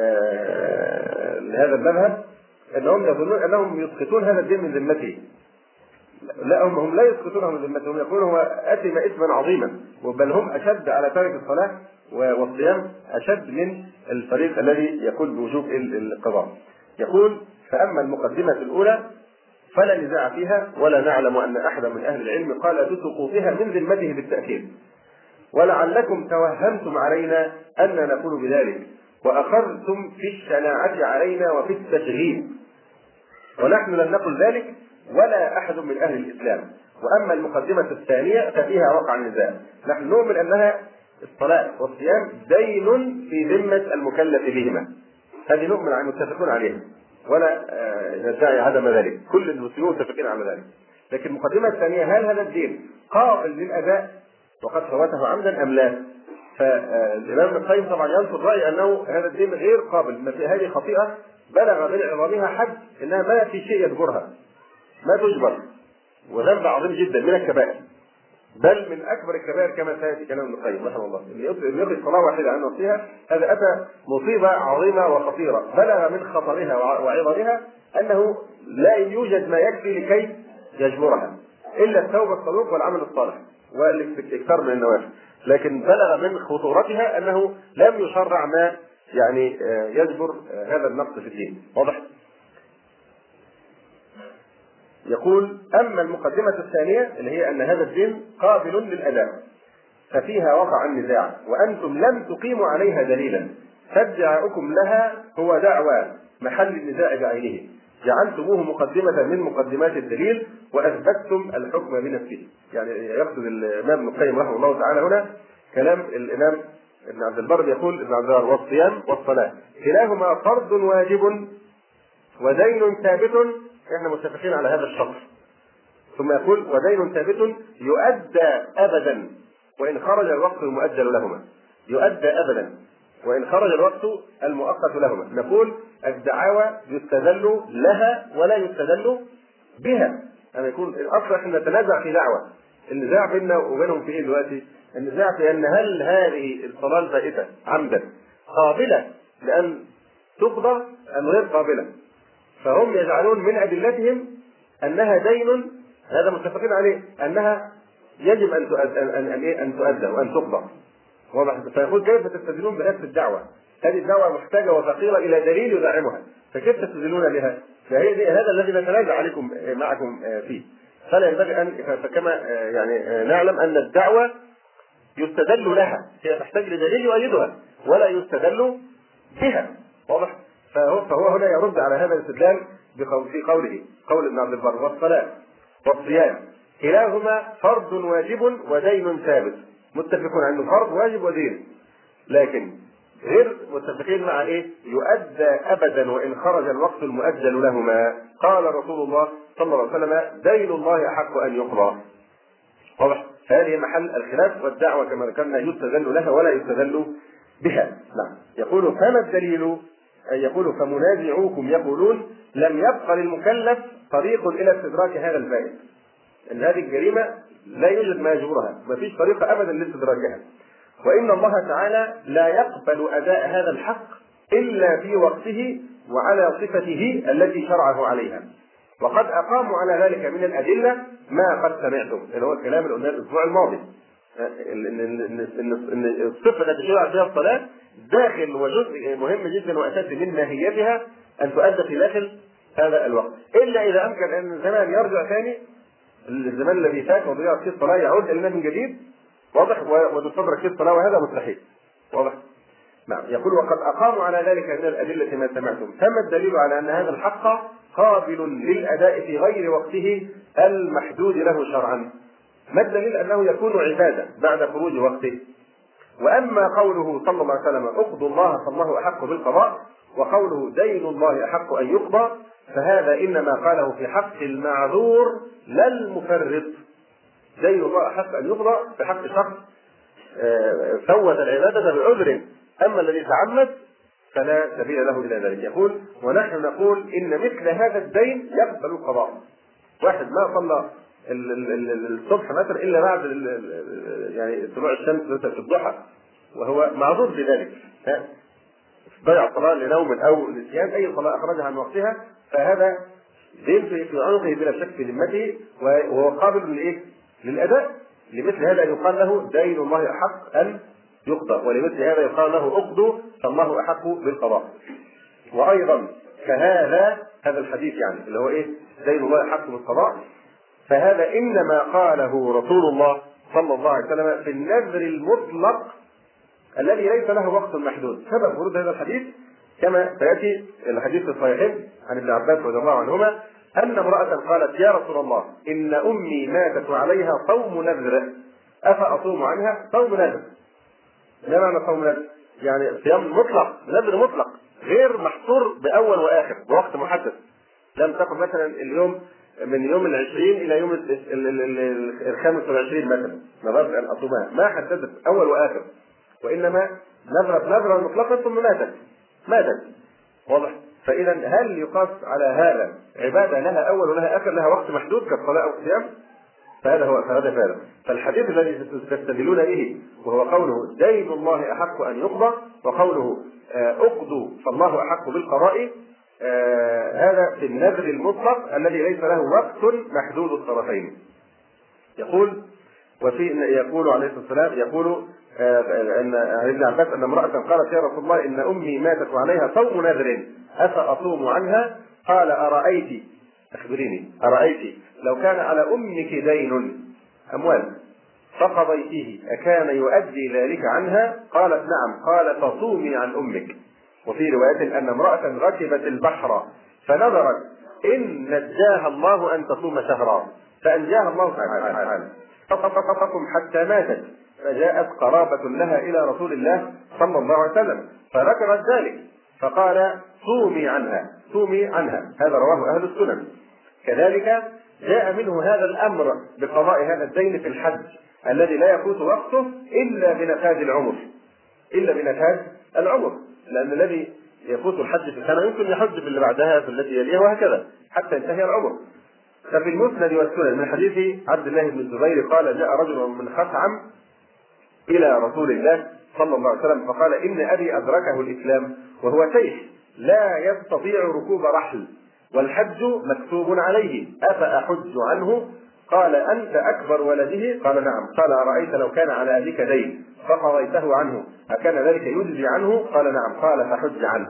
لهذا المذهب أنهم يظنون أنهم يسقطون هذا الدين من ذمته. لا، هم, هم لا يسقطونه من ذمتهم، يقولون هو أثم إثما عظيما، بل هم أشد على ترك الصلاة والصيام أشد من الفريق الذي يقول بوجوب القضاء. يقول: فأما المقدمة الأولى فلا نزاع فيها ولا نعلم أن أحدا من أهل العلم قال بسقوطها من ذمته بالتأكيد، ولعلكم توهمتم علينا أن نقول بذلك وأخذتم في الشناعة علينا وفي التشغيب، ونحن لم نقل ذلك ولا أحد من أهل الإسلام. وأما المقدمة الثانية ففيها وقع النزاع. نحن نؤمن أنها الصلاة والصيام دين في ذمة المكلف بهما، هذه نؤمن عن متفقون عليها ولا ندعي عدم ذلك، كل المسلمون متفقين على ذلك. لكن المقدمة الثانية: هل هذا الدين قابل للأداء وقد فوته عمدا أم لا؟ فالإمام ابن القيم طبعا ينصر رأي أنه هذا الدين غير قابل، ما في هذه خطيئة بلغ من عظامها حد إنها ما في شيء يجبرها، ما تجبر، وذنب عظيم جدا من الكبائر، بل من أكبر الكبائر كما سيأتي كلام ابن القيم رحمه الله. اللي يطلق صلاة واحدة عن نفسها هذا أتى مصيبة عظيمة وخطيرة، بلغ من خطرها وعظمها أنه لا يوجد ما يكفي لكي يجبرها إلا التوبة الصدوق والعمل الصالح والاكثار من النوافل، لكن بلغ من خطورتها أنه لم يشرع ما يعني يجبر هذا النقص في الدين. واضح؟ يقول: أما المقدمة الثانية اللي هي أن هذا الدين قابل للأداء ففيها وقع النزاع وأنتم لم تقيموا عليها دليلا، فادعاؤكم لها هو دعوى محل النزاع بعينه، جعلتموه مقدمة من مقدمات الدليل وأثبتتم الحكم بنفسه. يعني يقصد الإمام ابن القيم رحمه الله تعالى هنا كلام الإمام ابن عبد البر، يقول ابن عبد البر: والصيام والصلاة كلاهما فرض واجب ودين ثابت. احنا متفقين على هذا الشطر. ثم يقول: ودين ثابت يؤدى أبدا وإن خرج الوقت المؤجل لهما. يؤدى أبدا وإن خرج الوقت المؤقت لهما. نقول الدعاوى يستدل لها ولا يستدل بها. أنا يكون الأصل احنا نتنازع في دعوة، النزاع بيننا وبينهم في ايه دلوقتي؟ النزاع في أن هل هذه الصلاة الفائتة عمدا قابلة لأن تقضى أم غير قابلة؟ فهم يجعلون من أدلتهم أنها دين، هذا متفقين عليه، أنها يجب أن تؤدى أن أن تؤدى وأن تقضى. واضح؟ فيقول: كيف تستدلون بنفس الدعوة؟ هذه الدعوة محتاجة وفقيرة إلى دليل يدعمها، فكيف تستدلون بها؟ فهي دي هذا الذي نتنازع عليكم معكم فيه. فلا ينبغي أن فكما يعني نعلم أن الدعوة يستدل لها، هي تحتاج لدليل يؤيدها ولا يستدل بها. واضح؟ فهو, فهو هنا يرد على هذا الاستدلال في قوله قول ابن عبد البر: والصلاة والصيام كلاهما فرض واجب ودين ثابت. متفقون على انه فرض واجب ودين، لكن غير متفقين مع ايه؟ يؤدى ابدا وان خرج الوقت المؤجل لهما. قال رسول الله صلى الله عليه وسلم: دين الله احق ان يقضى. واضح؟ هذه محل الخلاف والدعوه كما ذكرنا يستدل لها ولا يستدل بها. نعم. يقول: فما الدليل؟ أي يقول: فمنازعوكم يقولون لم يبقى للمكلف طريق الى استدراك هذا الفائد. ان هذه الجريمه لا يوجد ما يجبرها، ما فيش طريقه ابدا لاستدراكها. وان الله تعالى لا يقبل اداء هذا الحق الا في وقته وعلى صفته التي شرعه عليها. وقد اقاموا على ذلك من الادله ما قد سمعتم، اللي هو الكلام اللي قلناه الاسبوع الماضي، ان الصفه التي شرع فيها الصلاه داخل وجزء مهم جدا واساسي من ماهيتها ان تؤدى في داخل هذا الوقت، الا اذا امكن ان الزمان يرجع ثاني، الزمان الذي فات وضيعت فيه الصلاه يعود الينا من جديد. واضح؟ وتستدرك فيه الصلاه وهذا مستحيل. واضح؟ نعم. يقول: وقد اقاموا على ذلك من الادله ما سمعتم، فما الدليل على ان هذا الحق قابل للاداء في غير وقته المحدود له شرعا؟ ما الدليل انه يكون عباده بعد خروج وقته؟ واما قوله صلى الله عليه وسلم: اقضوا الله فالله احق بالقضاء، وقوله دين الله احق ان يقضى، فهذا انما قاله في حق المعذور لا المفرط. دين الله احق ان يقضى في حق شخص فوت العباده بعذر، اما الذي تعمد فلا سبيل له الى ذلك. يقول: ونحن نقول ان مثل هذا الدين يقبل القضاء. واحد ما صلى الصبح مثلا الا بعد يعني طلوع الشمس مثلا في الضحى وهو معذور بذلك، ضيع صلاه لنوم او نسيان، اي صلاه اخرجها عن وقتها، فهذا دين في عنقه بلا شك في ذمته، وهو قابل للايه؟ للاداء. لمثل هذا يقال له دين الله احق ان يقضى، ولمثل هذا يقال له اقضوا فالله احق بالقضاء. وايضا فهذا هذا الحديث يعني اللي هو ايه؟ دين الله احق بالقضاء، فهذا انما قاله رسول الله صلى الله عليه وسلم في النذر المطلق الذي ليس له وقت محدود. سبب ورود هذا الحديث كما سياتي الحديث في الصحيحين عن ابن عباس رضي الله عنهما ان امراه قالت: يا رسول الله ان امي ماتت وعليها صوم نذر افاصوم عنها؟ صوم نذر، ما معنى صوم نذر؟ يعني صيام مطلق، نذر مطلق غير محصور باول واخر بوقت محدد. لم تكن مثلا اليوم من يوم العشرين الى يوم الخامس والعشرين مثلا نذرت ان اصومها، ما حددت اول واخر، وانما نذرت نذرا مطلقا ثم ماتت ماتت. واضح؟ فاذا هل يقاس على هذا عباده لها اول ولها اخر، لها وقت محدود كالصلاه او الصيام؟ فهذا هو فهذا فعلا. فالحديث الذي تستدلون به وهو قوله دين الله احق ان يقضى، وقوله اقضوا فالله احق بالقضاء، آه هذا في النذر المطلق الذي ليس له وقت محدود الطرفين. يقول وفي يقول عليه الصلاه والسلام يقول آه ان عن ابن عباس ان امراه قالت: يا رسول الله ان امي ماتت وعليها صوم نذر افاصوم عنها؟ قال: ارايت اخبريني ارايت لو كان على امك دين اموال فقضيته اكان يؤدي ذلك عنها؟ قالت: نعم. قال: فصومي عن امك. وفي رواية أن امرأة ركبت البحر فنظرت إن نجاها الله أن تصوم شهرا، فأنجاها الله تعالى فقطعتكم حتى ماتت، فجاءت قرابة لها إلى رسول الله صلى الله عليه وسلم فذكرت ذلك فقال: صومي عنها صومي عنها. هذا رواه أهل السنن. كذلك جاء منه هذا الأمر بقضاء هذا الدين في الحج الذي لا يفوت وقته إلا بنفاذ العمر إلا بنفاذ العمر لأن الذي يفوت الحج في السنة يمكن يحج في اللي بعدها في التي يليها وهكذا حتى ينتهي العمر. ففي المسند والسنن من حديث عبد الله بن الزبير قال: جاء رجل من خثعم إلى رسول الله صلى الله عليه وسلم فقال: إن أبي أدركه الإسلام وهو شيخ لا يستطيع ركوب رحل والحج مكتوب عليه، أفأحج عنه؟ قال: أنت أكبر ولده؟ قال: نعم. قال: أرأيت لو كان على أبيك دين فقضيته عنه أكان ذلك يجزي عنه؟ قال: نعم. قال: فحج عنه.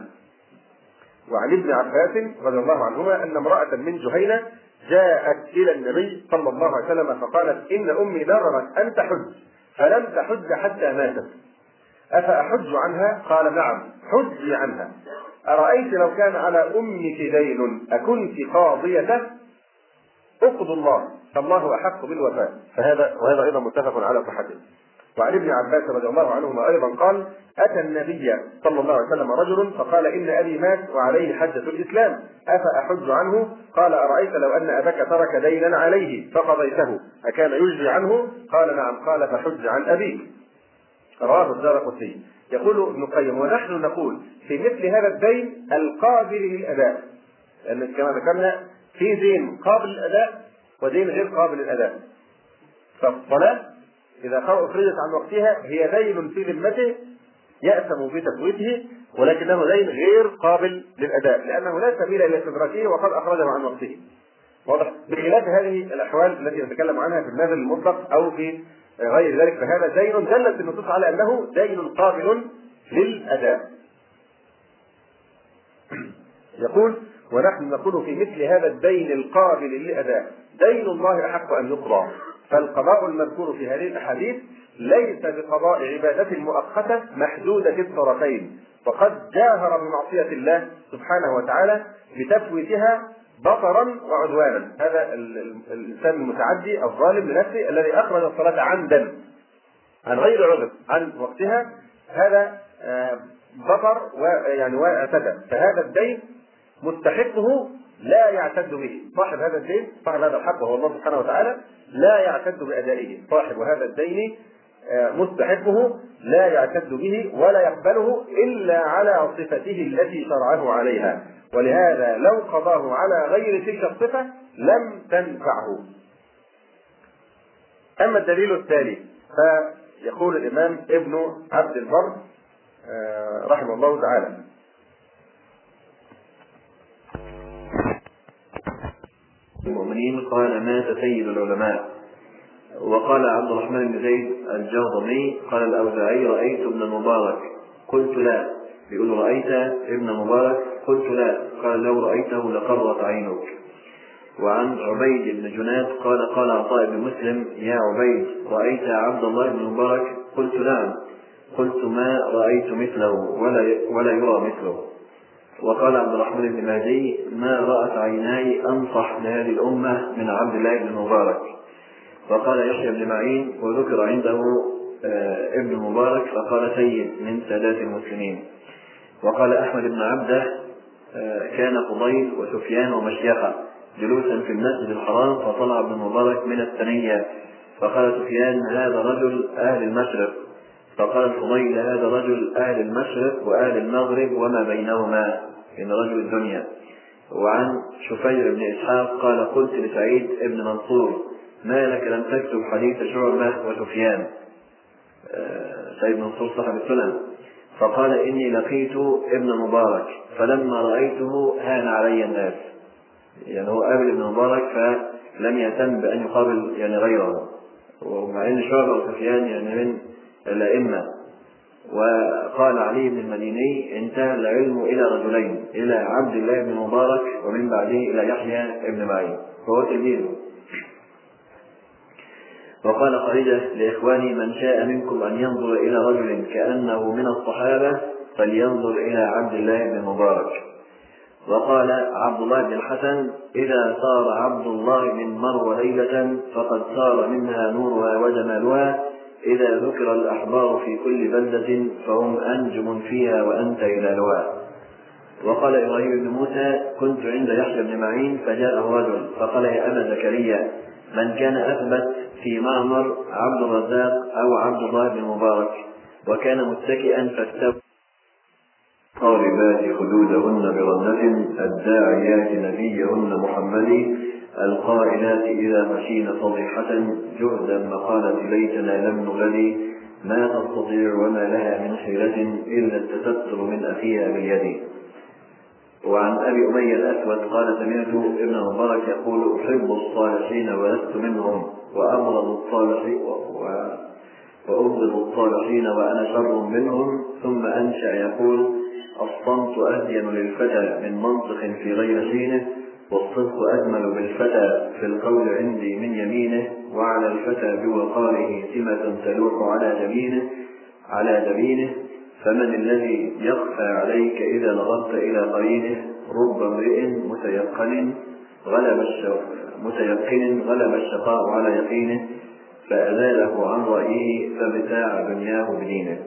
وعن ابن عباس رضي الله عنهما أن امرأة من جهينة جاءت إلى النبي صلى الله عليه وسلم فقالت: إن أمي نذرت أن تحج فلم تحج حتى ماتت، أفأحج عنها؟ قال: نعم، حجي عنها. أرأيت لو كان على أمك دين أكنت قاضيته؟ اقضوا الله فالله أحق بالوفاء. فهذا وهذا أيضا متفق على صحته. وعن ابن عباس رضي الله عنهما أيضا قال: أتى النبي صلى الله عليه وسلم رجل فقال: إن أبي مات وعليه حجة الإسلام أفأحج عنه؟ قال: أرأيت لو أن أباك ترك دينا عليه فقضيته أكان يجزي عنه؟ قال: نعم. قال: فحج عن أبيك. رواه الدارقطني. يقول ابن القيم: ونحن نقول في مثل هذا الدين القابل للأداء، لأن كما ذكرنا في دين قابل للأداء ودين غير قابل للأداء. فالصلاة إذا أخرجت عن وقتها هي دين في ذمته يأثم في تفويته، ولكنه دين غير قابل للأداء لأنه لا سبيل إلى استدراكه وقد أخرجه عن وقته. واضح؟ بخلاف هذه الأحوال التي نتكلم عنها في النازل المطلق أو في غير ذلك، فهذا دين دلت النصوص على أنه دين قابل للأداء. يقول: ونحن نقول في مثل هذا الدين القابل للأداء دين الله أحق أن يقضى. فالقضاء المذكور في هذه الأحاديث ليس بقضاء عبادة مؤقتة محدودة الطرفين، وقد جاهر بمعصية الله سبحانه وتعالى بتفويتها بطرا وعدوانا. هذا الإنسان المتعدي الظالم لنفسه الذي أخرج الصلاة عمدا عن غير عذر عن وقتها، هذا بطر ويعني واعتدى. فهذا الدين مستحقه لا يعتد به. صاحب هذا الدين صاحب هذا الحق وهو الله سبحانه وتعالى لا يعتد بأدائه. صاحب هذا الدين مستحقه لا يعتد به ولا يقبله إلا على صفته التي شرعه عليها، ولهذا لو قضاه على غير تلك الصفة لم تنفعه. أما الدليل الثاني فيقول الإمام ابن عبد البر رحمه الله تعالى: المؤمنين قال: مات سيد العلماء. وقال عبد الرحمن بن زيد الجهضمي قال الأوزاعي: رأيت ابن المبارك. قلت: لا. بيقول: رأيت ابن المبارك؟ قلت: لا. قال: لو رأيته لقرت عينك. وعن عبيد بن جناد قال: قال عطاء بن مسلم: يا عبيد، رأيت عبد الله بن المبارك؟ قلت: نعم. قلت: ما رأيت مثله ولا, ولا يرى مثله. وقال عبد الرحمن بن مهدي: ما رأت عيناي أنصح لهذه الأمة من عبد الله بن المبارك. وقال يحيى بن معين: وذكر عنده ابن المبارك فقال: سيد من سادات المسلمين. وقال أحمد بن عبده: كان فضيل وسفيان ومشيخة جلوسا في المسجد الحرام فطلع ابن المبارك من الثنية فقال سفيان: هذا رجل أهل المشرق. فقال الفضيل: هذا رجل أهل المشرق وأهل المغرب وما بينهما، إن رجل الدنيا. وعن شفير بن إسحاق قال: قلت لسعيد بن منصور: ما لك لم تكتب حديث شعبة وسفيان؟ سعيد بن منصور صاحب السنن. فقال: إني لقيت ابن مبارك فلما رأيته هان علي الناس. يعني هو قابل ابن مبارك فلم يهتم بأن يقابل يعني غيره، ومع أن شعبة وسفيان يعني من الأئمة. وقال علي بن المديني: انتهى العلم إلى رجلين، إلى عبد الله بن مبارك ومن بعده إلى يحيى بن معين وهو تلميذه. وقال خارجة لإخواني: من شاء منكم أن ينظر إلى رجل كأنه من الصحابة فلينظر إلى عبد الله بن مبارك. وقال عبد الله بن الحسن: إذا صار عبد الله من مروى ليلة فقد صار منها نورها وجمالها، إذا ذكر الأحبار في كل بلدة فهم أنجم فيها وأنت إلى لواء. وقال إبراهيم بن موسى: كنت عند يحيى بن معين فجاءه رجل فقال: يا أبا زكريا، من كان أثبت في معمر عبد الرزاق أو عبد الله بن مبارك؟ وكان متكئا فاستوى. طالبات خدودهن برنة الداعيات نبيهن محمد القائلات إذا مشين فضيحة جهدا مقالة ليتنا لم نغلي ما تستطيع وما لها من حيلة إلا التستر من أخيها باليد. وعن أبي أمية الأسود قال: سمعت ابن مبارك يقول: أحب الصالحين ولست منهم وأبغض الصالحين وأبغض الصالحين وأنا شر منهم. ثم أنشأ يقول: الصمت أهين للفتى من منطق في غير حينه، والصدق أجمل بالفتى في القول عندي من يمينه، وعلى الفتى بوقاره سمة تلوح على جبينه على جبينه فمن الذي يخفى عليك إذا نظرت إلى قرينه؟ رب امرئ متيقن غلب متيقن غلب الشقاء على يقينه فأزاله عن رأيه فابتاع دنياه بدينه.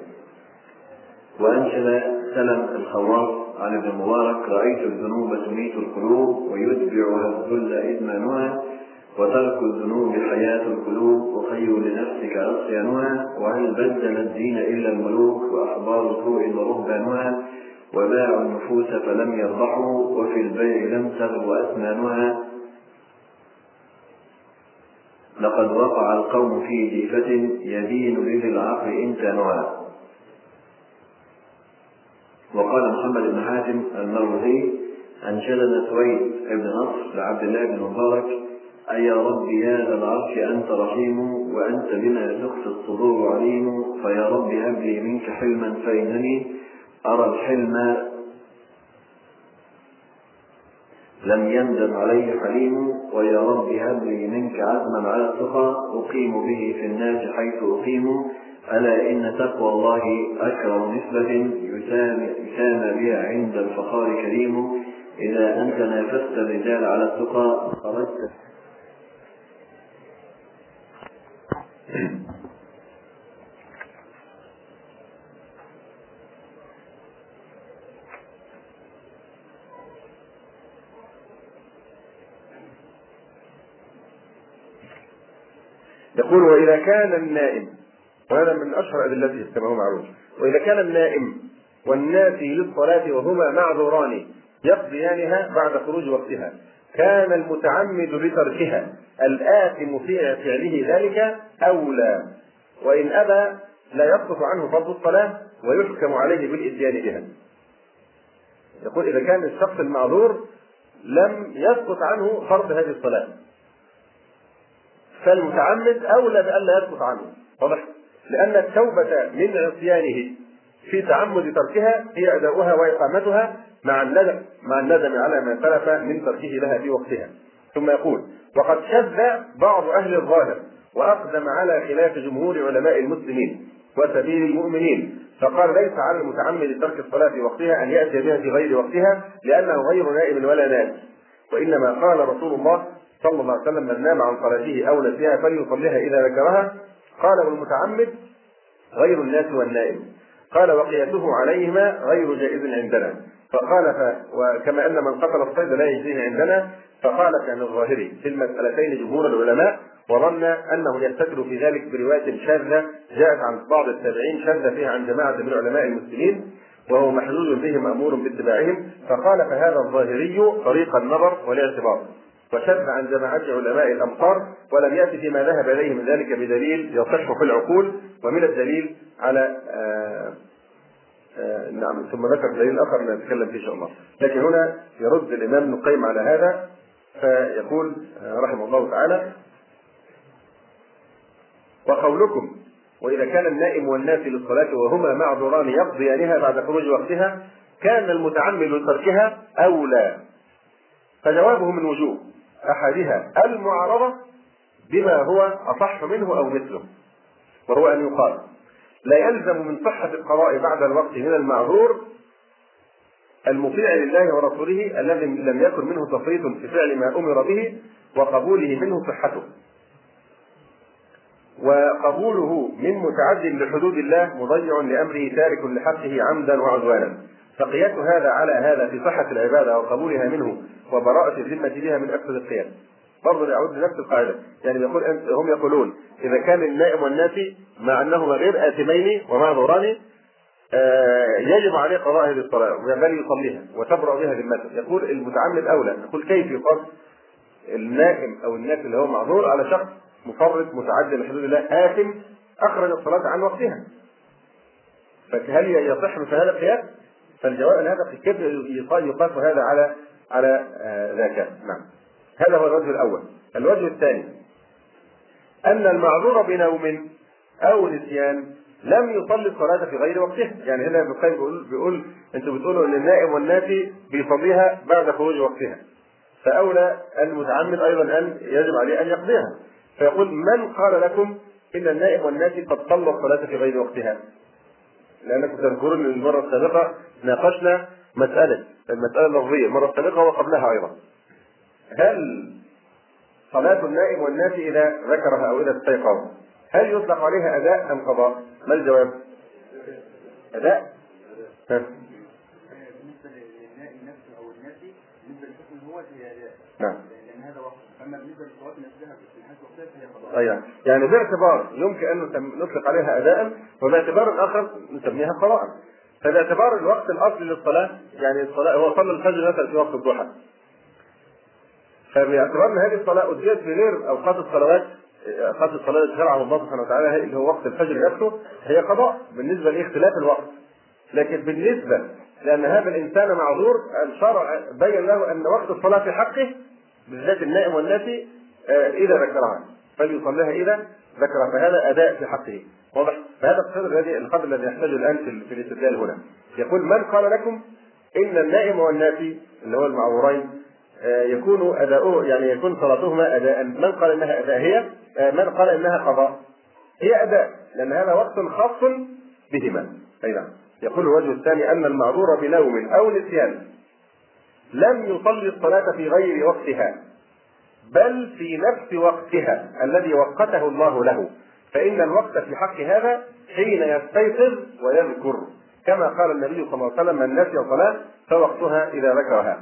وأنشد سلم الخواص عن ابن مبارك: رأيت الذنوب تميت القلوب ويتبعها الذل إدمانها، وترك الذنوب حياة القلوب وخير لنفسك عصيانها، وهل بدل الدين إلا الملوك وأحبار سوء ورهبانها، وباعوا النفوس فلم يربحوا وفي البيع لم تغب أثمانها، لقد وقع القوم في جيفة يدين لذي العقل إنتانها. وقال محمد بن حاتم المروزي: أنشدنا سويد بن نصر لعبد الله بن مبارك: أيا رب يا ذا العرش أنت رحيم، وأنت بما تخفي الصدور عليم، فيا رب هب لي منك حلما فإنني أرى الحلم لم يندم عليه حليم، ويا رب هب لي منك عزما على التقى أقيم به في الناس حيث أقيم، ألا إن تقوى الله أكرم نسبة يسامى بها عند الفخار كريم، إذا أنت نافست الرجال على التقى خرجت. يقول: وإذا كان النائم، وهذا من أشهر أدلته كما هو معروف، وإذا كان النائم والناسي للصلاة وهما معذوران يقضيانها بعد خروج وقتها، كان المتعمد لتركها الآثم في فعله ذلك أولى، وإن أبى لا يسقط عنه فرض الصلاة ويحكم عليه بالإتيان بها. يقول: إذا كان الشخص المعذور لم يسقط عنه فرض هذه الصلاة، فالمتعمد أولى بألا يسقط عنه. واضح؟ لأن التوبة من عصيانه في تعمد تركها هي أداؤها وإقامتها مع الندم مع الندم على ما سلف من تركه لها في وقتها. ثم يقول: وقد شذ بعض أهل الظاهر وأقدم على خلاف جمهور علماء المسلمين وسبيل المؤمنين، فقال: ليس على المتعمد ترك الصلاة في وقتها أن يأتي بها في غير وقتها لأنه غير نائم ولا ناس، وإنما قال رسول الله صلى الله عليه وسلم: من نام عن صلاته أو نسيها فليصليها إذا ذكرها. قال: والمتعمد غير الناس والنائم. قال: وقياسه عليهما غير جائز عندنا. فقال: ف... وكما أن من قتل الصيد لا يجزيه عندنا. فقال كان الظاهري في المسألتين جمهور العلماء، وظن أنه يستدل في ذلك برواية شاذة جاءت عن بعض التابعين شاذة فيها عن جماعة من علماء المسلمين، وهو محجوج به مأمور باتباعهم. فقال: فهذا الظاهري طريق النظر والاعتبار، وشذ عن جماعة علماء الأمصار، ولم يأتي فيما ذهب إليه من ذلك بدليل يصح في العقول. ومن الدليل على آآ آآ نعم ثم ذكر دليل آخر نتكلم فيه إن شاء الله. لكن هنا يرد الإمام ابن القيم على هذا فيقول رحمه الله تعالى: وقولكم: وإذا كان النائم والناس للصلاة وهما معذوران يقضيانها بعد خروج وقتها، كان المتعمد لتركها أولى. فجوابه من وجوه: أحدها المعارضة بما هو أصح منه أو مثله، وهو أن يقال: لا يلزم من صحة القضاء بعد الوقت من المعذور المطيع لله ورسوله الذي لم يكن منه تفريط في فعل ما أمر به وقبوله منه صحته، وقبوله من متعد لحدود الله مضيع لأمره تارك لحقه عمدا وعدوانا. فقياس هذا على هذا في صحة العبادة وقبولها منه وبراءة الذمة بها من أفسد القياس. برضه يعود لنفس القاعدة، يعني يقول هم يقولون: إذا كان النائم والناسي مع أنهما غير آثمين ومعذوران يجب عليه قضاء هذه الصلاة وينبغي يصليها وتبرأ بها ذمته. يقول المتعمد أولى. يقول: كيف يقال النائم أو الناس اللي هو معذور على شخص مفرط متعدي لحدود الله آثم أخرج الصلاة عن وقتها؟ فهل يصح مثل هذا القياس؟ فالجواب هذا كيف يقاس هذا على على ذاك. نعم، هذا هو الوجه الأول. الوجه الثاني أن المعذور بنوم أو نسيان لم يصلي الصلاة في غير وقتها. يعني هنا ابن القيم بيقول, بيقول أنتم بتقولوا أن النائم والناسي بيصليها بعد خروج وقتها، فأولى المتعمد أيضا أن يجب عليه أن يقضيها. فيقول: من قال لكم إن النائم والناسي قد صلوا الصلاة في غير وقتها؟ لأنكم تذكرون ان المرة السابقة ناقشنا مسألة المسألة اللفظية المرة السابقة وقبلها أيضا. هل صلاة النائم والناس إذا ذكرها أو إذا استيقظ هل يطلق عليها أداء أم قضاء؟ ما الجواب؟ أداء؟ ها؟ بالنسبة للنائم نفسه أو الناسي بالنسبة للحكم هو هي أداء. نعم. لأن هذا وقت. أما بالنسبة للصلاة نفسها في الحج وقتها فهي قضاء. أيوة. يعني باعتبار يمكن أن نطلق عليها أداء وباعتبار آخر نسميها قضاء. فباعتبار الوقت الأصلي للصلاة يعني الصلاة هو صلى الفجر مثلا في وقت الضحى. فباعتبار ان هذه الصلاه اديت في غير اوقات الصلوات اوقات الصلاه اللي شرعها الله سبحانه وتعالى اللي هو وقت الفجر نفسه هي قضاء بالنسبه لاختلاف الوقت. لكن بالنسبه لان هذا الانسان معذور الشرع بين له ان وقت الصلاه في حقه بالذات النائم والناسي اذا ذكرها فليصليها اذا ذكرها فهذا اداء في حقه. واضح؟ فهذا القدر الذي القدر الذي يحتاجه الان في الاستدلال هنا. يقول من قال لكم ان النائم والناسي اللي هو المعذورين يكون أداؤه يعني يكون صلاتهما أداء. من قال إنها أداء؟ هي من قال إنها قضاء؟ هي أداء لأن هذا وقت خاص بهما. أي نعم. يقول الوجه الثاني أن المعذور بنوم أو نسيان لم يصلي الصلاة في غير وقتها بل في نفس وقتها الذي وقته الله له فإن الوقت في حق هذا حين يستيقظ ويذكر كما قال النبي صلى الله عليه وسلم من نسي الصلاة فوقتها إذا ذكرها.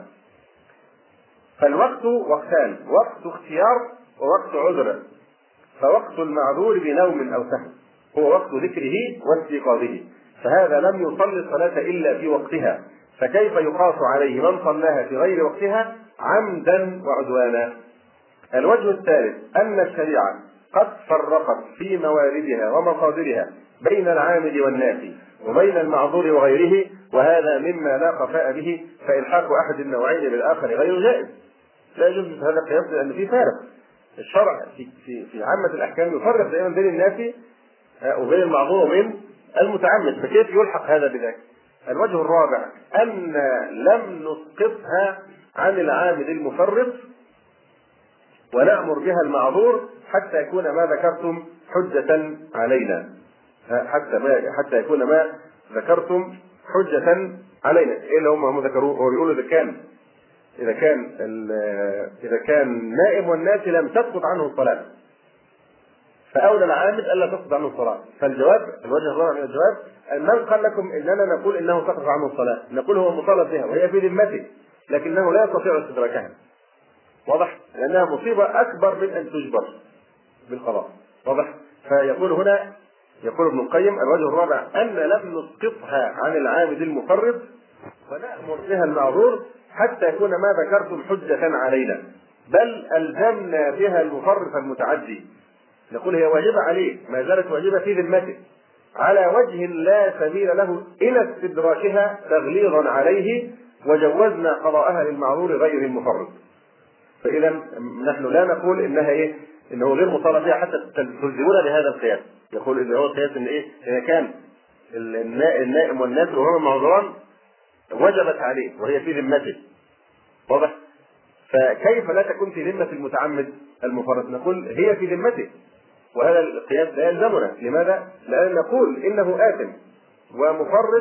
فالوقت وقتان وقت اختيار ووقت عذر. فوقت المعذور بنوم أو سهو هو وقت ذكره واستيقاظه فهذا لم يصلي الصلاة إلا في وقتها فكيف يقاس عليه من صلاها في غير وقتها عمدا وعدوانا. الوجه الثالث أن الشريعة قد فرقت في مواردها ومصادرها بين العامد والناسي وبين المعذور وغيره وهذا مما لا خفاء به فإلحاق أحد النوعين بالآخر غير جائز. لا يجوز هذا القياس لأن في فارق. الشرع في في في عامة الأحكام يفرق دائما بين الناس وبين المعذور وبين المتعمد فكيف يلحق هذا بذاك؟ الوجه الرابع أن لم نسقطها عن العامد المفرط ونأمر بها المعذور حتى يكون ما ذكرتم حجة علينا حتى ما حتى يكون ما ذكرتم حجة علينا. إيه اللي هم هم ذكروه؟ هو بيقولوا إذا كان إذا كان إذا كان نائم والناس لم تسقط عنه الصلاة فأولى العامد ألا تسقط عنه الصلاة. فالجواب الوجه الرابع من الجواب أن من قال لكم إننا نقول إنه سقط عنه الصلاة نقول هو مطالب بها وهي في ذمته لكنه لا يستطيع استدراكها. واضح؟ لأنها مصيبة أكبر من أن تجبر بالقضاء. واضح؟ فيقول هنا يقول ابن القيم الوجه الرابع أن لم نسقطها عن العامد المفرط ونأمر بها المعذور حتى يكون ما ذكرتم حجة علينا بل ألزمنا بها المفرط المتعدي. نقول هي واجبة عليه ما زالت واجبة في ذمته على وجه لا سبيل له إلى استدراكها تغليظا عليه وجوزنا قضاءها للمعذور غير المفرط. فإذا نحن لا نقول إنها إيه إنه غير مطالب بها حتى تلزمونا بهذا القياس. يقول إن هو القياس إن إيه إذا كان النائم والناس وهم معذوران وجبت عليه وهي في ذمته. واضح؟ فكيف لا تكون في ذمة المتعمد المفرط؟ نقول هي في ذمته وهذا القياس لا يلزمنا. لماذا؟ لأن نقول إنه آثم ومفرط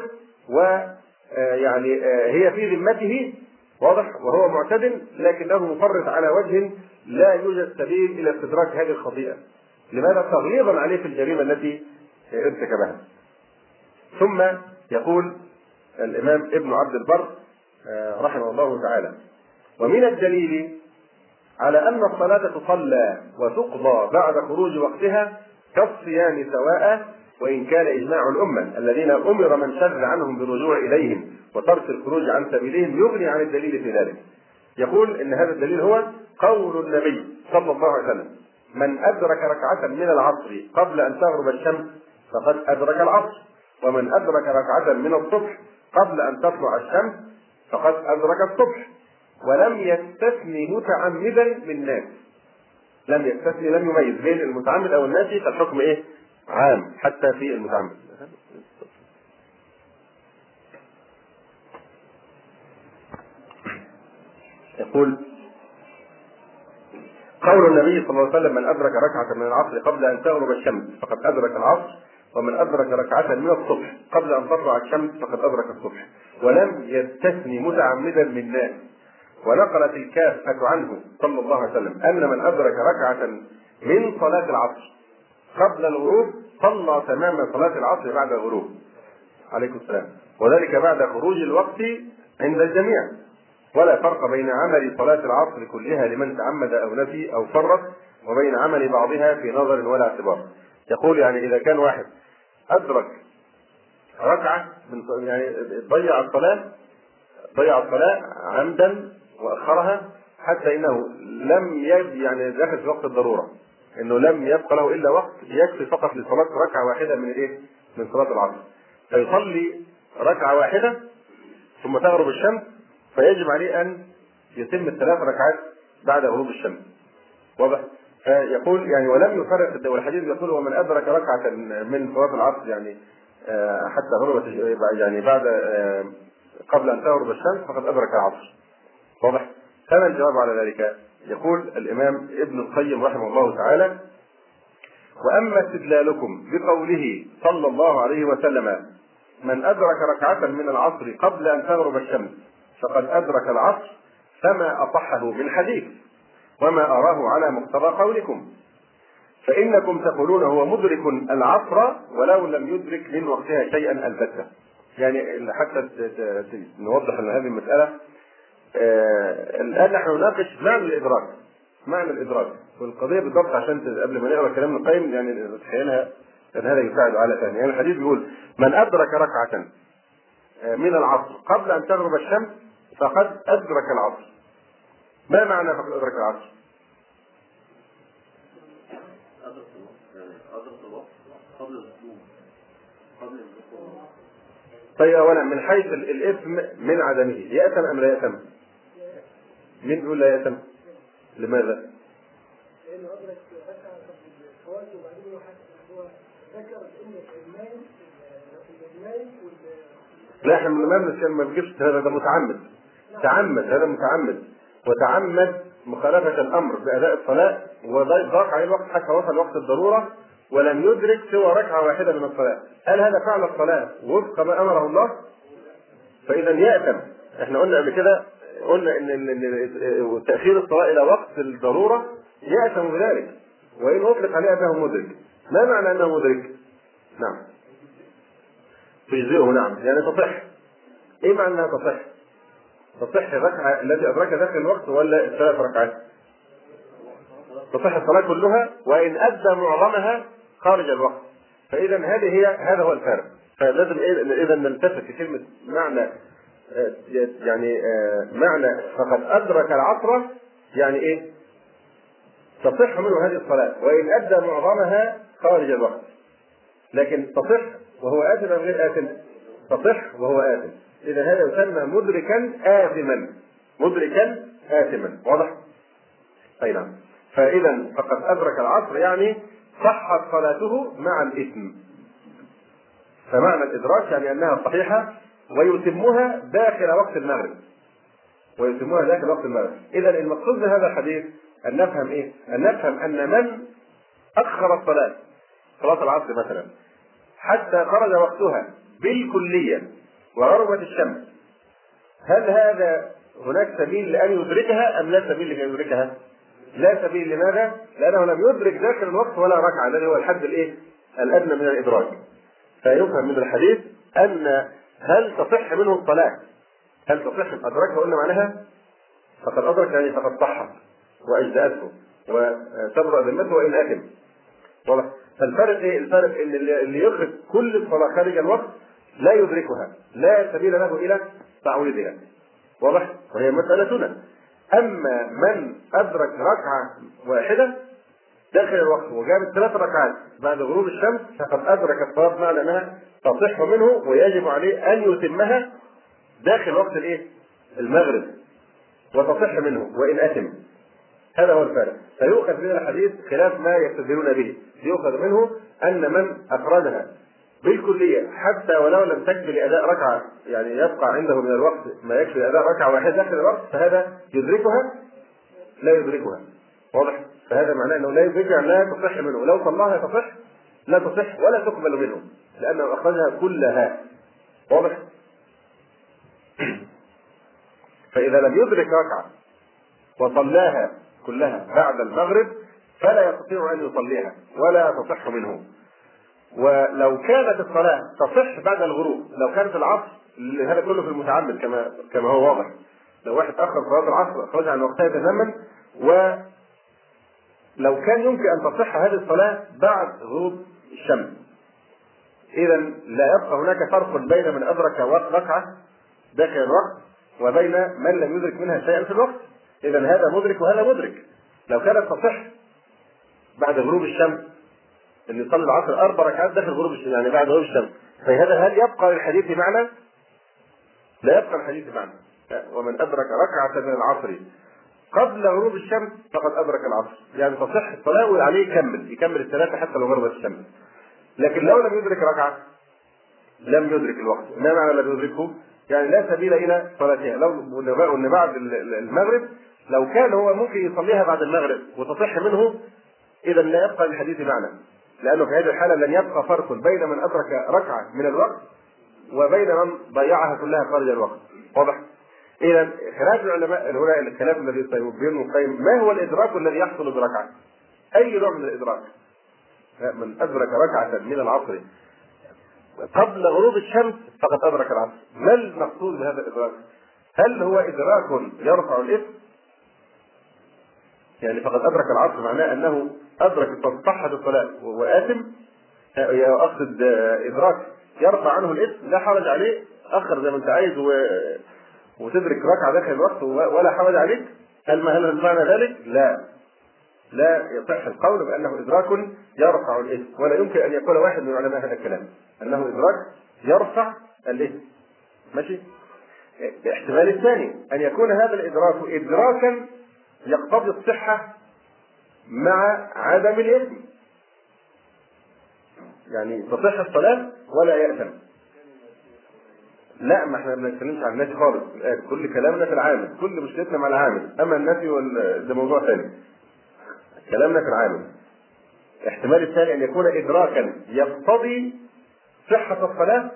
ويعني هي في ذمته. واضح؟ وهو معتد لكنه مفرط على وجه لا يوجد سبيل إلى استدراك هذه الخطيئة. لماذا؟ تغليظا عليه في الجريمة التي ارتكبها. ثم يقول الإمام ابن عبد البر رحمه الله تعالى ومن الدليل على أن الصلاة تصلى وتقضى بعد خروج وقتها كالصيام سواء وإن كان إجماع الأمة الذين أمر من شذ عنهم بالرجوع إليهم وترك الخروج عن سبيلهم يغني عن الدليل في ذلك. يقول إن هذا الدليل هو قول النبي صلى الله عليه وسلم من أدرك ركعة من العصر قبل أن تغرب الشمس فقد أدرك العصر ومن أدرك ركعة من الصبح قبل أن تطلع الشمس فقد أدرك الصبح ولم يستثني متعمدا من ناس. لم يستثني لم يميز بين المتعمد أو الناسي فالحكم إيه؟ عام حتى في المتعمد. يقول قول النبي صلى الله عليه وسلم من أدرك ركعة من العصر قبل أن تغرب الشمس فقد أدرك العصر ومن أدرك ركعة من الصبح قبل أن تطلع الشمس فقد أدرك الصبح، ولم يستثني متعمدا من ناس. ونقلت الكافة عنه صلى الله عليه وسلم أن من أدرك ركعة من صلاة العصر قبل الغروب صلى تمام صلاة العصر بعد الغروب عليكم السلام، وذلك بعد خروج الوقت عند الجميع. ولا فرق بين عمل صلاة العصر كلها لمن تعمد أو نسي أو فرط وبين عمل بعضها في نظر ولا اعتبار. يقول يعني إذا كان واحد أدرك ركعة من يعني ضيع الصلاة ضيع الصلاة عمدا وأخرها حتى إنه لم يجد يعني داخل في وقت الضرورة، إنه لم يبقى له إلا وقت يكفي فقط لصلاة ركعة واحدة من إيه؟ من صلاة العصر، فيصلي ركعة واحدة ثم تغرب الشمس، فيجب عليه أن يتم الثلاث ركعات بعد غروب الشمس. واضح؟ فيقول يعني ولم يفرق، والحديث يقول ومن أدرك ركعة من صلاة العصر يعني حتى غربت يعني بعد قبل أن تغرب الشمس فقد أدرك العصر. واضح؟ كان الجواب على ذلك يقول الإمام ابن القيم رحمه الله تعالى: وأما استدلالكم بقوله صلى الله عليه وسلم من أدرك ركعة من العصر قبل أن تغرب الشمس فقد أدرك العصر فما أصحه من حديث وما أراه على مقتضى قولكم، فإنكم تقولون هو مدرك العصر ولو لم يدرك من وقتها شيئا البتة. يعني حتى نوضح أن هذه المسألة آه الآن نحن نناقش معنى الإدراك معنى الإدراك والقضية بالضبط عشان قبل ما نقرأ كلام ابن القيم يعني نتخيلها، لأن هذا يساعد على ثاني. يعني الحديث بيقول من أدرك ركعة من العصر قبل أن تغرب الشمس فقد أدرك العصر. ما معنى فقد أدرك العصر؟ طيب أولا من حيث الإثم من عدمه يأثم أم لا يأثم؟ مين بيقول لا يأثم؟ لماذا؟ لأنه أدرك ركعة قبل الفوات وبعدين هو ذكر إن النايم النايم لا احنا ما بنجيبش هذا، ده متعمد تعمد هذا متعمد وتعمد مخالفة الأمر بأداء الصلاة وضاق عليه الوقت حتى وصل وقت الضرورة ولم يدرك سوى ركعة واحدة من الصلاة. هل هذا فعل الصلاة وفق ما أمره الله؟ فإذا يأثم. احنا قلنا قبل كده قلنا إن تأخير الصلاة إلى وقت الضرورة يأثم بذلك وإن أطلق عليه أنه مدرك. ما معنى أنه مدرك؟ نعم تجزئه، نعم يعني تصح. إيه معنى أنها تصح؟ تصح الركعة التي أدركها داخل الوقت ولا الثلاث ركعات؟ تصح الصلاة كلها وإن أدى معظمها خارج الوقت. فإذا هذه هي هذا هو الفارق. فلازم إذا نلتفت في كلمة معنى يعني معنى فقد أدرك العصر يعني إيه؟ تصح منه هذه الصلاة وإن أدى معظمها خارج الوقت، لكن تصح وهو آثم أم غير آثم؟ تصح وهو آثم. إذا هذا يسمى مدركا آثما مدركا آثما. واضح؟ أي نعم. فإذا فقد أدرك العصر يعني صحت صلاته مع الإثم. فمعنى الإدراك يعني أنها صحيحة ويتمها داخل وقت المغرب ويتمها داخل وقت المغرب. إذا المقصود من هذا الحديث أن نفهم إيه؟ أن نفهم أن من أخر الصلاة صلاة العصر مثلا حتى خرج وقتها بالكلية وغربت الشمس، هل هذا هناك سبيل لأن يدركها أم لا سبيل لأن يدركها؟ لا سبيل. لماذا؟ لأنه لم يدرك داخل الوقت ولا ركعة الذي هو الحد الإيه؟ الأدنى من الإدراك. فيفهم من الحديث أن هل تصح منه الصلاة؟ هل تصح أدركها؟ قلنا معناها فقد أدرك يعني فقد صحت وأجزأته وتبرأ ذمته وإن أثم. واضح؟ فالفرق إيه؟ الفرق إن اللي يخرج كل الصلاة خارج الوقت لا يدركها، لا سبيل له إلى تعويضها. واضح؟ وهي مسألتنا. أما من أدرك ركعة واحدة داخل الوقت وجاب ثلاث ركعات بعد غروب الشمس فقد أدرك الصلاة معنى أنها تصح منه ويجب عليه أن يتمها داخل وقت الإيه؟ المغرب وتصح منه وإن أثم. هذا هو الفارق. فيؤخذ من الحديث خلاف ما يستدلون به، يؤخذ منه أن من أخرجها بالكلية حتى ولو لم تكفي لأداء ركعة يعني يبقى عنده من الوقت ما يكفي لأداء ركعة واحدة داخل الوقت فهذا يدركها لا يدركها. واضح؟ فهذا معناه أنه لا يدركها لا تصح منه، لو صلاها تصح لا تصح ولا تقبل منه لأنه أخرجها كلها. واضح؟ فإذا لم يدرك ركعة وصلاها كلها بعد المغرب فلا يستطيع أن يصليها ولا تصح منه. ولو كانت الصلاة تصح بعد الغروب، لو كانت العصر، هذا كله في المتعمد كما كما هو واضح، لو واحد أخر صلاة العصر أخرجها عن وقتها تماما، ولو كان يمكن أن تصح هذه الصلاة بعد غروب الشمس، إذا لا يبقى هناك فرق بين من أدرك ركعة داخل الوقت وبين من لم يدرك منها شيئا في الوقت. إذا هذا مدرك وهذا مدرك. لو كانت تصح بعد غروب الشمس ان يصلي العصر اربع ركعات داخل غروب الشمس، يعني بعد غروب الشمس، فهذا هل يبقى للحديث معنى؟ لا يبقى للحديث معنى. ومن ادرك ركعة من العصر قبل غروب الشمس فقد ادرك العصر، يعني تصح الصلاة وعليه يكمل يكمل الثلاثة حتى لو غربت الشمس. لكن لو لم يدرك ركعة لم يدرك الوقت. ما معنى لم يدركه؟ يعني لا سبيل الى صلاتها. لو ان بعد المغرب لو كان هو ممكن يصليها بعد المغرب وتصح منه، اذا لا يبقى للحديث معنى، لانه في هذه الحاله لن يبقى فرق بين من ادرك ركعه من الوقت وبين من ضيعها كلها خارج الوقت. واضح؟ اذا خلاف العلماء هنا الخلاف الذي سيبينه القيم، ما هو الادراك الذي يحصل بركعه؟ اي نوع من الادراك؟ من ادرك ركعه من العصر قبل غروب الشمس فقد ادرك العصر. ما المقصود بهذا الادراك؟ هل هو ادراك يرفع الاثم؟ يعني فقد ادرك العصر معناه انه ادرك صحة الصلاة وآثم، اقصد ادراك يرفع عنه الاثم لا حرج عليه، اخر زي ما انت عايز و... وتدرك ركعة داخل الوقت ولا حرج عليك. هل ما هل معنى ذلك؟ لا لا يصح القول بانه ادراك يرفع الاثم، ولا يمكن ان يقول واحد من علماء هذا الكلام انه ادراك يرفع الاثم. ماشي؟ الاحتمال الثاني ان يكون هذا الادراك ادراكا يقتضي الصحة مع عدم الإثم، يعني تصح الصلاة ولا يأثم. لا، ما احنا ما بنتكلمش عن الناس خالص الآن، كل كلامنا في العامل، كل مشكلتنا مع العامل، أما النفي ده موضوع ثاني. كلامنا في العامل. الاحتمال الثاني أن يكون إدراكا يقتضي صحة الصلاة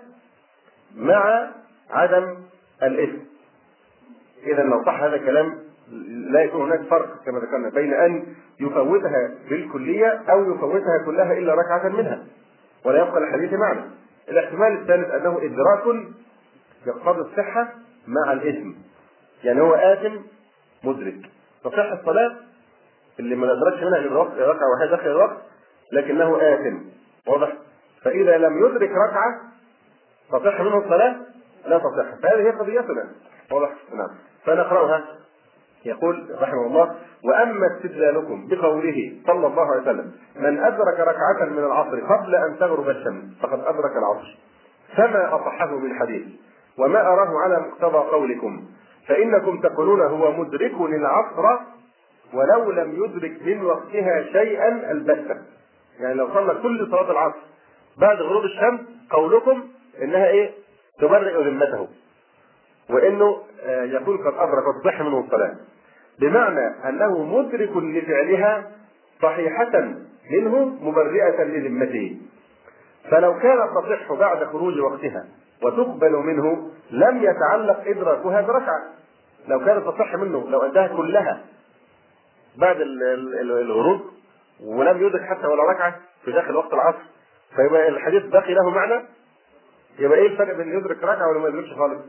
مع عدم الإثم. إذا لو صح هذا الكلام لا يكون هناك فرق كما ذكرنا بين أن يفوتها بالكلية أو يفوتها كلها إلا ركعة منها ولا يبقى الحديث معنى. الاحتمال الثالث أنه إدراك يقتضي الصحة مع الإثم، يعني هو آثم مدرك، تصح الصلاة اللي ما ندركش منها إلا ركعة واحدة داخل الوقت لكنه آثم. واضح؟ فإذا لم يدرك ركعة تصح منه الصلاة لا تصح. فهذه هي قضيتنا. واضح؟ نعم. فنقرأها. يقول رحمه الله: وأما استدلالكم بقوله صلى الله عليه وسلم من أدرك ركعة من العصر قبل أن تغرب الشمس فقد أدرك العصر، فما أصحه من حديث وما أراه على مقتضى قولكم، فإنكم تقولون هو مدرك العصر ولو لم يدرك من وقتها شيئا البتة. يعني لو صلى كل صلاة العصر بعد غروب الشمس قولكم إنها إيه؟ تبرئ ذمته، وإنه يكون قد أدرك وتصح منه الصلاة، بمعنى أنه مدرك لفعلها صحيحة منه مبرئة لذمته. فلو كانت تصح بعد خروج وقتها وتقبل منه لم يتعلق إدراكها بركعة. لو كانت تصح منه لو أداها كلها بعد الغروب ولم يدرك حتى ولا ركعة في داخل وقت العصر، فيبقى الحديث باقي له معنى. يبقى إيه الفرق بين يدرك ركعة ولا ما يدركش خالص؟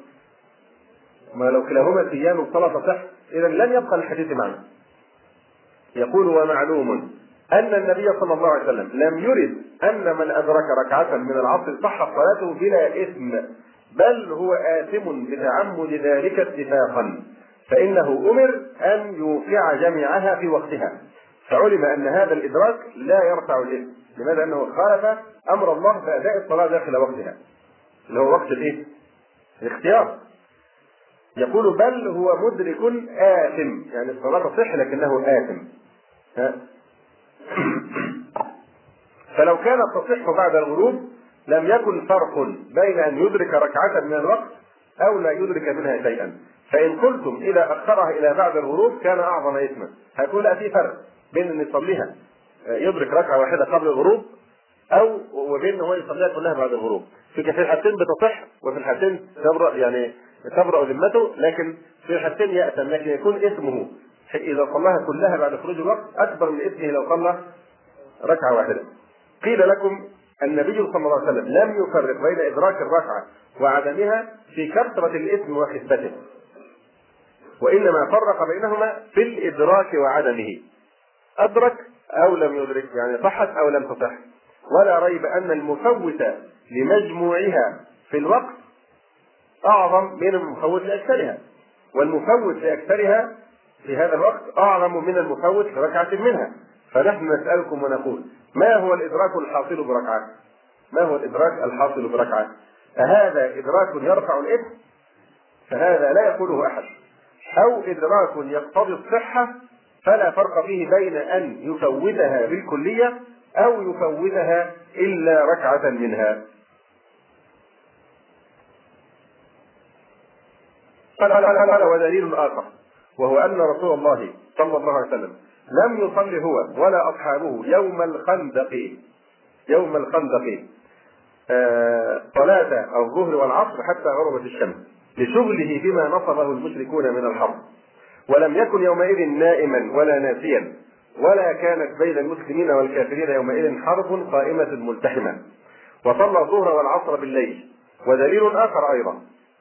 ما لو كلاهما سيان والصلاة تصح إذا لن يبقى الحديث معنى. يقول: ومعلوم أن النبي صلى الله عليه وسلم لم يرد أن من أدرك ركعة من العصر صحت صلاته بلا إثم، بل هو آثم بتعمد ذلك اتفاقا، فإنه أمر أن يوقع جميعها في وقتها، فعلم أن هذا الإدراك لا يرفع الإثم. لماذا؟ أنه خالف أمر الله بأداء الصلاة داخل وقتها اللي هو وقت الإيه؟ الاختيار. يقول: بل هو مدرك آثم، يعني الصلاة تصح لكنه آثم. فلو كانت تصح بعد الغروب لم يكن فرق بين أن يدرك ركعة من الوقت أو لا يدرك منها شيئا. فإن قلتم إذا أخرها إلى بعد الغروب كان أعظم إثما، هيكون لا في فرق بين أن يصليها يدرك ركعة واحدة قبل الغروب او وبين هو يصليها كلها بعد الغروب. في في الحالتين بتصح، وفي الحالتين تبرأ يعني تبرأ ذمته، لكن في الحالتين يأثم، لكن يكون اسمه اذا صلاها كلها بعد خروج الوقت اكبر من اسمه لو صلى ركعه واحده. قيل لكم النبي صلى الله عليه وسلم لم يفرق بين ادراك الركعه وعدمها في كثره الاثم وخفته، وانما فرق بينهما في الادراك وعدمه. ادرك او لم يدرك، يعني صحت او لم تصح. ولا ريب ان المفوت لمجموعها في الوقت اعظم من المفوت لاكثرها، والمفوت لاكثرها في هذا الوقت اعظم من المفوت لركعه منها. فنحن نسالكم ونقول: ما هو الادراك الحاصل بركعه؟ ما هو الادراك الحاصل بركعه؟ أهذا إدراك يرفع الإثم؟ فهذا لا يقوله أحد. أو إدراك يقتضي الصحة، فلا فرق فيه بين أن يفوتها بالكلية أو يفوتها إلا ركعة منها. قال قال ودليل آخر، وهو أن رسول الله صلى الله عليه وسلم لم يصلي هو ولا أصحابه يوم الخندق يوم الخندق صلاة الظهر والعصر حتى غربت الشمس لشغله بما نصبه المشركون من الحرب، ولم يكن يومئذ نائما ولا ناسيا، ولا كانت بين المسلمين والكافرين يومئذ حرب قائمة ملتحمة، وصلى الظهر والعصر بالليل. ودليل آخر أيضا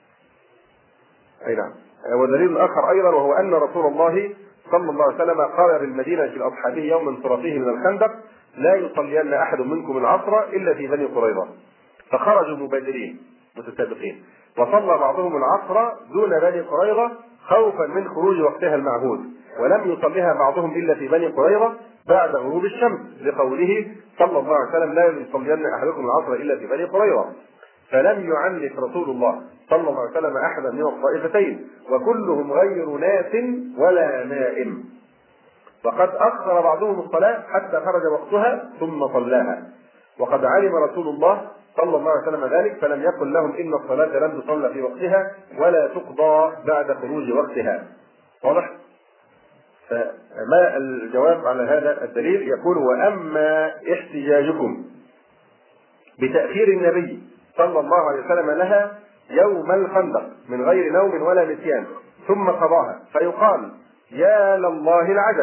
أي نعم ودليل آخر أيضا وهو أن رسول الله صلى الله عليه وسلم قال بالمدينة لأصحابه يوم انصرافه من الخندق: لا يصلين أحد منكم العصر إلا في بني قريظة. فخرجوا مبادرين متسابقين، وصلى بعضهم العصر دون بني قريظة خوفا من خروج وقتها المعهود، ولم يصليها بعضهم إلا في بني قريظة بعد غروب الشمس، لقوله صلى الله عليه وسلم: لا يصلين أحدكم العصر إلا في بني قريظة. فلم يعنف رسول الله صلى الله عليه وسلم أحدا من الطائفتين، وكلهم غير ناس ولا نائم. وقد أخر بعضهم الصلاة حتى خرج وقتها ثم صلاها، وقد علم رسول الله صلى الله عليه وسلم ذلك، فلم يقل لهم إن الصلاة لم تصلى في وقتها ولا تقضى بعد خروج وقتها. واضح؟ فما الجواب على هذا الدليل؟ يقول: وأما احتجاجكم بتأخير النبي صلى الله عليه وسلم لها يوم الخندق من غير نوم ولا نسيان ثم قضاها، فيقال: يا لله العجب،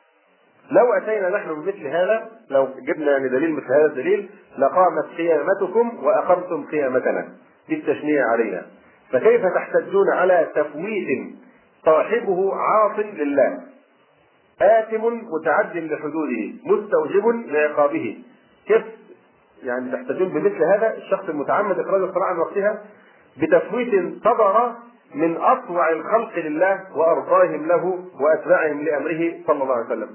لو أتينا نحن بمثل هذا، لو جبنا يعني دليل مثل هذا الدليل، لقامت قيامتكم وأقمتم قيامتنا بالتشنيع علينا. فكيف تحتجون على تفويت صاحبه عاص لله آثم متعد لحدوده مستوجب لعقابه؟ كيف يعني تحتجون بمثل هذا الشخص المتعمد إخراج الصلاة عن وقتها بتفويت صدر من أطوع الخلق لله وأرضاهم له وأتباعهم لأمره صلى الله عليه وسلم،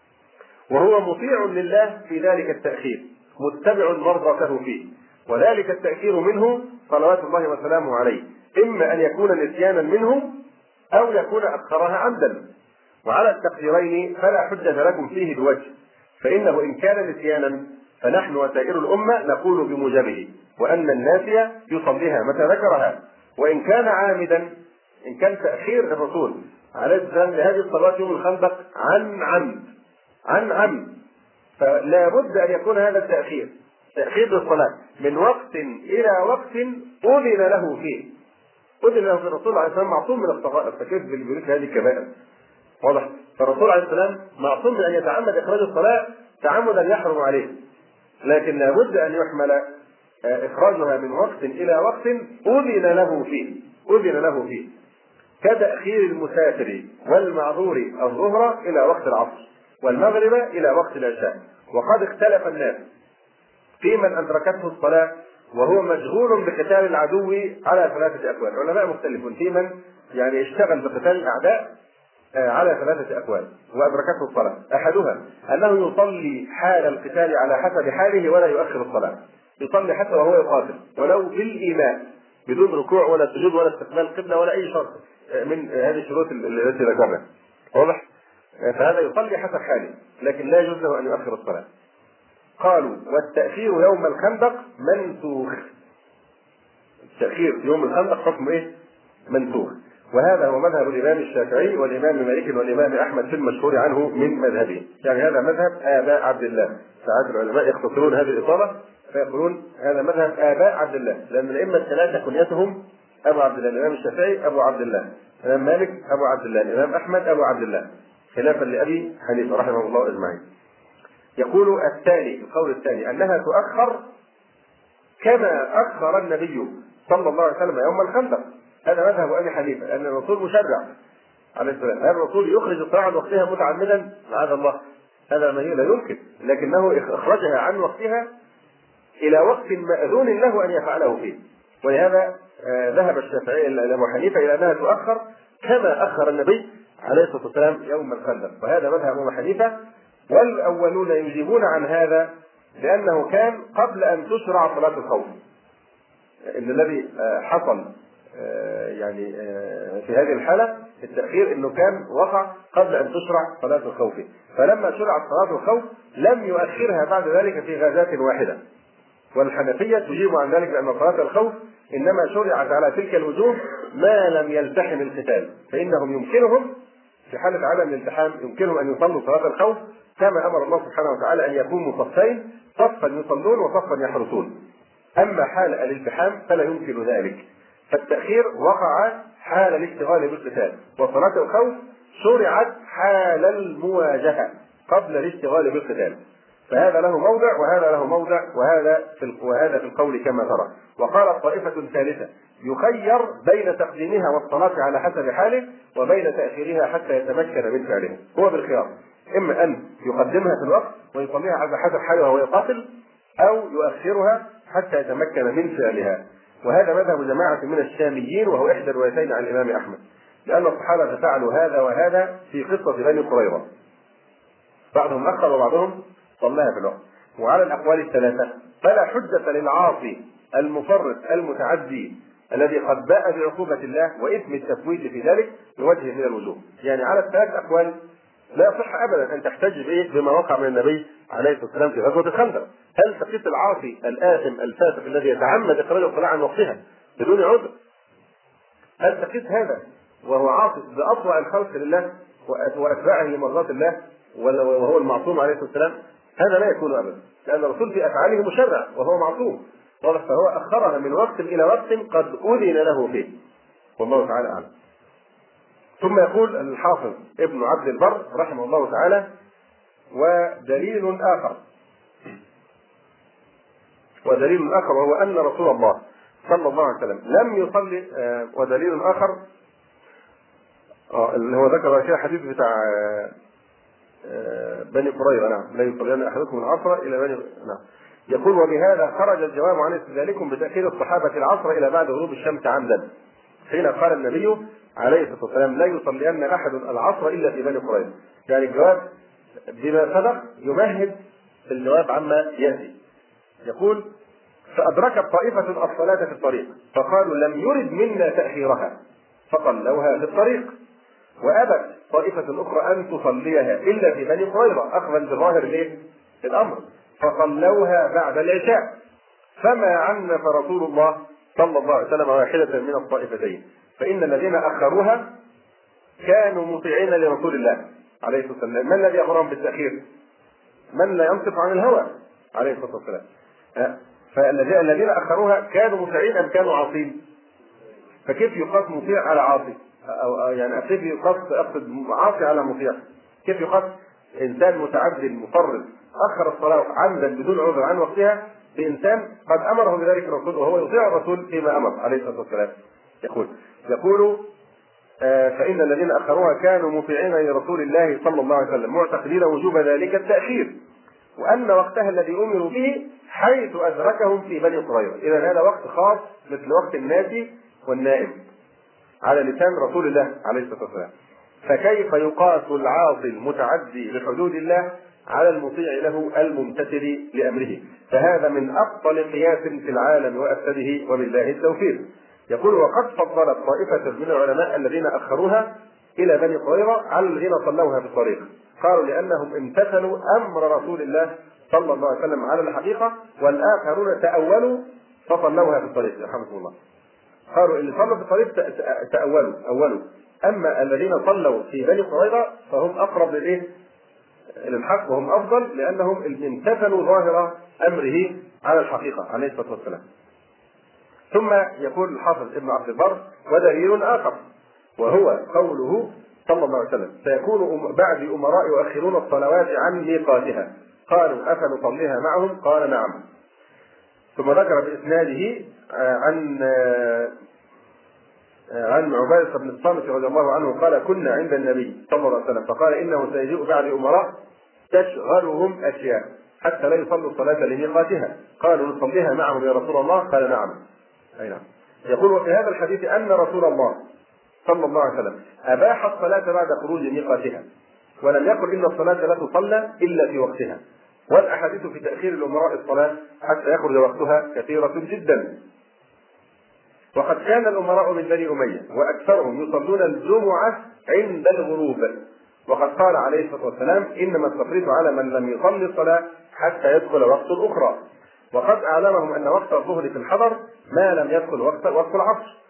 وهو مطيع لله في ذلك التأخير متبع مرضاته فيه، وذلك التأخير منه صلوات الله وسلامه عليه إما أن يكون نسيانا منه أو يكون أخرها عمدا، وعلى التقديرين فلا حجة لكم فيه بوجه، فإنه إن كان نسيانا فنحن وسائر الأمة نقول بموجبه، وأن الناسي يصليها متى ذكرها. وإن كان عامدا، إن كان تأخير الرسول عليه السلام لهذه الصلاة يوم الخندق عن عمد عن عمد فلا بد أن يكون هذا التأخير تأخير الصلاة من وقت إلى وقت أذن له فيه أذن له في الرسول عليه السلام معصوم من الصغائر، فكيف بالبيوت هذه الكبائر؟ واضح؟ فالرسول عليه السلام معصوم من أن يتعمد إخراج الصلاة تعمدا يحرم عليه، لكن لا بد أن يحمل إخراجها من وقت إلى وقت أذن له فيه أذن له فيه كتأخير المسافر والمعذور الظهر إلى وقت العصر والمغرب إلى وقت العشاء. وقد اختلف الناس في من أدركته الصلاة وهو مشغول بقتال العدو على ثلاثة أقوال. العلماء مختلفون في من يعني اشتغل بقتال الأعداء على ثلاثة أقوال وأدركته الصلاة. أحدها أنه يصلي حال القتال على حسب حاله ولا يؤخر الصلاة، يصلي حتى وهو يقاتل ولو بالإيمان بدون ركوع ولا سجود ولا استقبال القبلة ولا أي شرط من هذه الشروط التي ذكرنا. واضح؟ فهذا يصلي حسب حاله لكن لا يجوز له أن يؤخر الصلاة. قالوا: والتأخير يوم الخندق منسوخ. التأخير يوم الخندق حكم إيه؟ منسوخ. وهذا هو مذهب الإمام الشافعي والإمام مالك والإمام أحمد في المشهور عنه من مذهبه، يعني هذا مذهب آباء عبد الله. ساعات العلماء يختصرون هذه الإصابة فيقولون هذا مذهب آباء عبد الله، لأن الأئمة الثلاثة كنيتهم أبو عبد الله، الإمام الشافعي أبو عبد الله، الإمام مالك أبو عبد الله، الإمام أحمد أبو عبد الله، خلافا لأبي حنيفة رحمه الله أجمعين. يقول الثاني القول الثاني أنها تؤخر كما أخر النبي صلى الله عليه وسلم يوم الخندق. هذا مذهب أبي حنيفة، أن الرسول مشرع عليه السلام، هذا الرسول يخرج الصلاة عن وقتها متعمدا معاذ الله، هذا ما لا يمكن، لكنه أخرجها عن وقتها إلى وقت مأذون له أن يفعله فيه. ولهذا ذهب الشافعي إلى أبو حنيفة إلى أنها تؤخر كما أخر النبي عليه الصلاة والسلام يوم الخندق، وهذا مذهب أبو حنيفة. والأولون يجيبون عن هذا لأنه كان قبل أن تشرع صلاة الخوف، إن الذي حصل يعني في هذه الحالة التأخير إنه كان وقع قبل أن تشرع صلاة الخوف، فلما شرعت صلاة الخوف لم يؤخرها بعد ذلك في غازات واحدة. والحنفية تجيب عن ذلك بأن صلاة الخوف إنما شرعت على تلك الوجوه ما لم يلتحم القتال، فإنهم يمكنهم في حالة عدم الالتحام يمكنهم أن يصلوا صلاة الخوف كما أمر الله سبحانه وتعالى أن يكونوا صفين، صفا يصلون وصفا يحرسون. أما حال الالتحام فلا يمكن ذلك، فالتأخير وقع حال الاشتغال بالقتال، وصلاة الخوف شرعت حال المواجهة قبل الاشتغال بالقتال، فهذا له موضع وهذا له موضع، وهذا في وهذا في القول كما ترى. وقالت طائفة ثالثة يخير بين تقديمها والصلاة على حسب حاله وبين تأخيرها حتى يتمكن من فعلها، هو بالخيار، إما أن يقدمها في الوقت ويصليها على حسب حاله وهو يقاتل، أو يؤخرها حتى يتمكن من فعلها. وهذا مذهب جماعة من الشاميين، وهو إحدى الروايتين عن الإمام أحمد، لأن الصحابة فعلوا هذا وهذا في قصة بني قريظة، بعضهم أخر وبعضهم صلاها في الوقت. وعلى الأقوال الثلاثة فلا حجة للعاصي المفرط المتعدي الذي قد باء بعقوبة الله وإثم التفويت في ذلك بوجه من الوجوه. يعني على الثلاث أقوال لا يصح أبدا أن تحتج بإيه بما وقع من النبي عليه الصلاة والسلام في غزوة الخندق. هل تقيس العاصي الآثم الفاسق الذي يتعمد إخراج الصلاة عن وقتها بدون عذر؟ هل تقيس هذا وهو عاصي بأطوع الخلق لله وأتباعه لمرضات الله وهو المعصوم عليه الصلاة والسلام؟ هذا لا يكون أبدا، لأن الرسول في أفعاله مشرع وهو معصوم، فهو أخرها من وقت إلى وقت قد أذن له فيه، والله تعالى أعلم. ثم يقول الحافظ ابن عبد البر رحمه الله تعالى: ودليل آخر ودليل آخر وهو أن رسول الله صلى الله عليه وسلم لم يصلي. آه ودليل آخر آه اللي هو ذكر في الحديث بتاع آه آه بني قريظة، نعم، لا يصلين أحدكم العصر إلى بني، نعم. يقول: وبهذا خرج الجواب عن استدلالكم بتأخير الصحابة العصر إلى بعد غروب الشمس عمدا، حين قال النبي عليه الصلاة والسلام: لا يصلين أحد العصر إلا في بني قريظة. يعني الجواب بما سبق يمهد الجواب عما يأتي. يقول: فأدركت طائفة الصلاة في الطريق فقالوا لم يرد منا تأخيرها فصلوها في الطريق، وأبت طائفة أخرى أن تصليها إلا في بني قريظة أخذا بظاهر ليه الأمر فصلوها بعد العشاء، فما عنف رسول الله صلى الله عليه وسلم واحدة من الطائفتين، فإن الذين أخروها كانوا مطيعين لرسول الله عليه الصلاة والسلام. من الذي أمرهم بالتأخير؟ من لا ينطق عن الهوى عليه الصلاة والسلام. فالذين أخروها كانوا مطيعين أم كانوا عاصين؟ فكيف يقاس مطيع على عاصي؟ أو يعني كيف يقاس أقصد عاصي على مطيع؟ كيف يقاس إنسان متعدي مفرط أخر الصلاة عمدا بدون عذر عن وقتها بإنسان قد أمره بذلك الرسول وهو يطيع الرسول فيما أمر عليه الصلاة والسلام؟ يقول يقول آه فإن الذين أخروها كانوا مطيعين لرسول الله صلى الله عليه وسلم معتقدين وجوب ذلك التأخير، وأن وقتها الذي أمروا به حيث أدركهم في بني قريظة. إذا هذا وقت خاص مثل وقت الناس والنائم على لسان رسول الله عليه الصلاة والسلام. فكيف يقاس العاصي المتعدي لحدود الله على المطيع له الممتثل لأمره؟ فهذا من أبطل قياس في العالم وأفسده، وبالله التوفيق. يقول: وقد فضلت طائفة من العلماء الذين أخروها إلى بني قريظة على الذين صلوها في الطريق، قالوا لأنهم امتثلوا أمر رسول الله صلى الله عليه وسلم على الحقيقة، والآخرون تأولوا فصلوها في الطريق رحمه الله. قالوا اللي صلوا في الطريق تأولوا أولوا، أما الذين صلوا في بني قريظة فهم أقرب للإيه؟ للحق وهم افضل لانهم امتثلوا ظاهر امره على الحقيقه عليه الصلاه والسلام. ثم يقول الحافظ ابن عبد البر: ودليل اخر وهو قوله صلى الله عليه وسلم: سيكون بعد امراء يؤخرون الصلوات عن ميقاتها، قالوا افنصليها معهم؟ قال: نعم. ثم ذكر باسناده عن عن عبادة بن الصامت رضي الله عنه قال: كنا عند النبي صلى الله عليه وسلم فقال: انه سيجيء بعد امراء تشغلهم اشياء حتى لا يصلوا الصلاة لميقاتها، قالوا: نصليها معهم يا رسول الله؟ قال: نعم. اي نعم. يقول: وفي هذا الحديث ان رسول الله صلى الله عليه وسلم اباح الصلاة بعد خروج ميقاتها، ولم يقل ان الصلاة لا تصلى الا في وقتها. والاحاديث في تاخير الامراء الصلاة حتى يخرج وقتها كثيرة جدا. وقد كان الامراء من بني اميه واكثرهم يصلون الجمعه عند الغروب، وقد قال عليه الصلاه والسلام: انما التفريط على من لم يصلي الصلاه حتى يدخل وقت الاخرى. وقد اعلمهم ان وقت الظهر في الحضر ما لم يدخل وقت وقت العصر،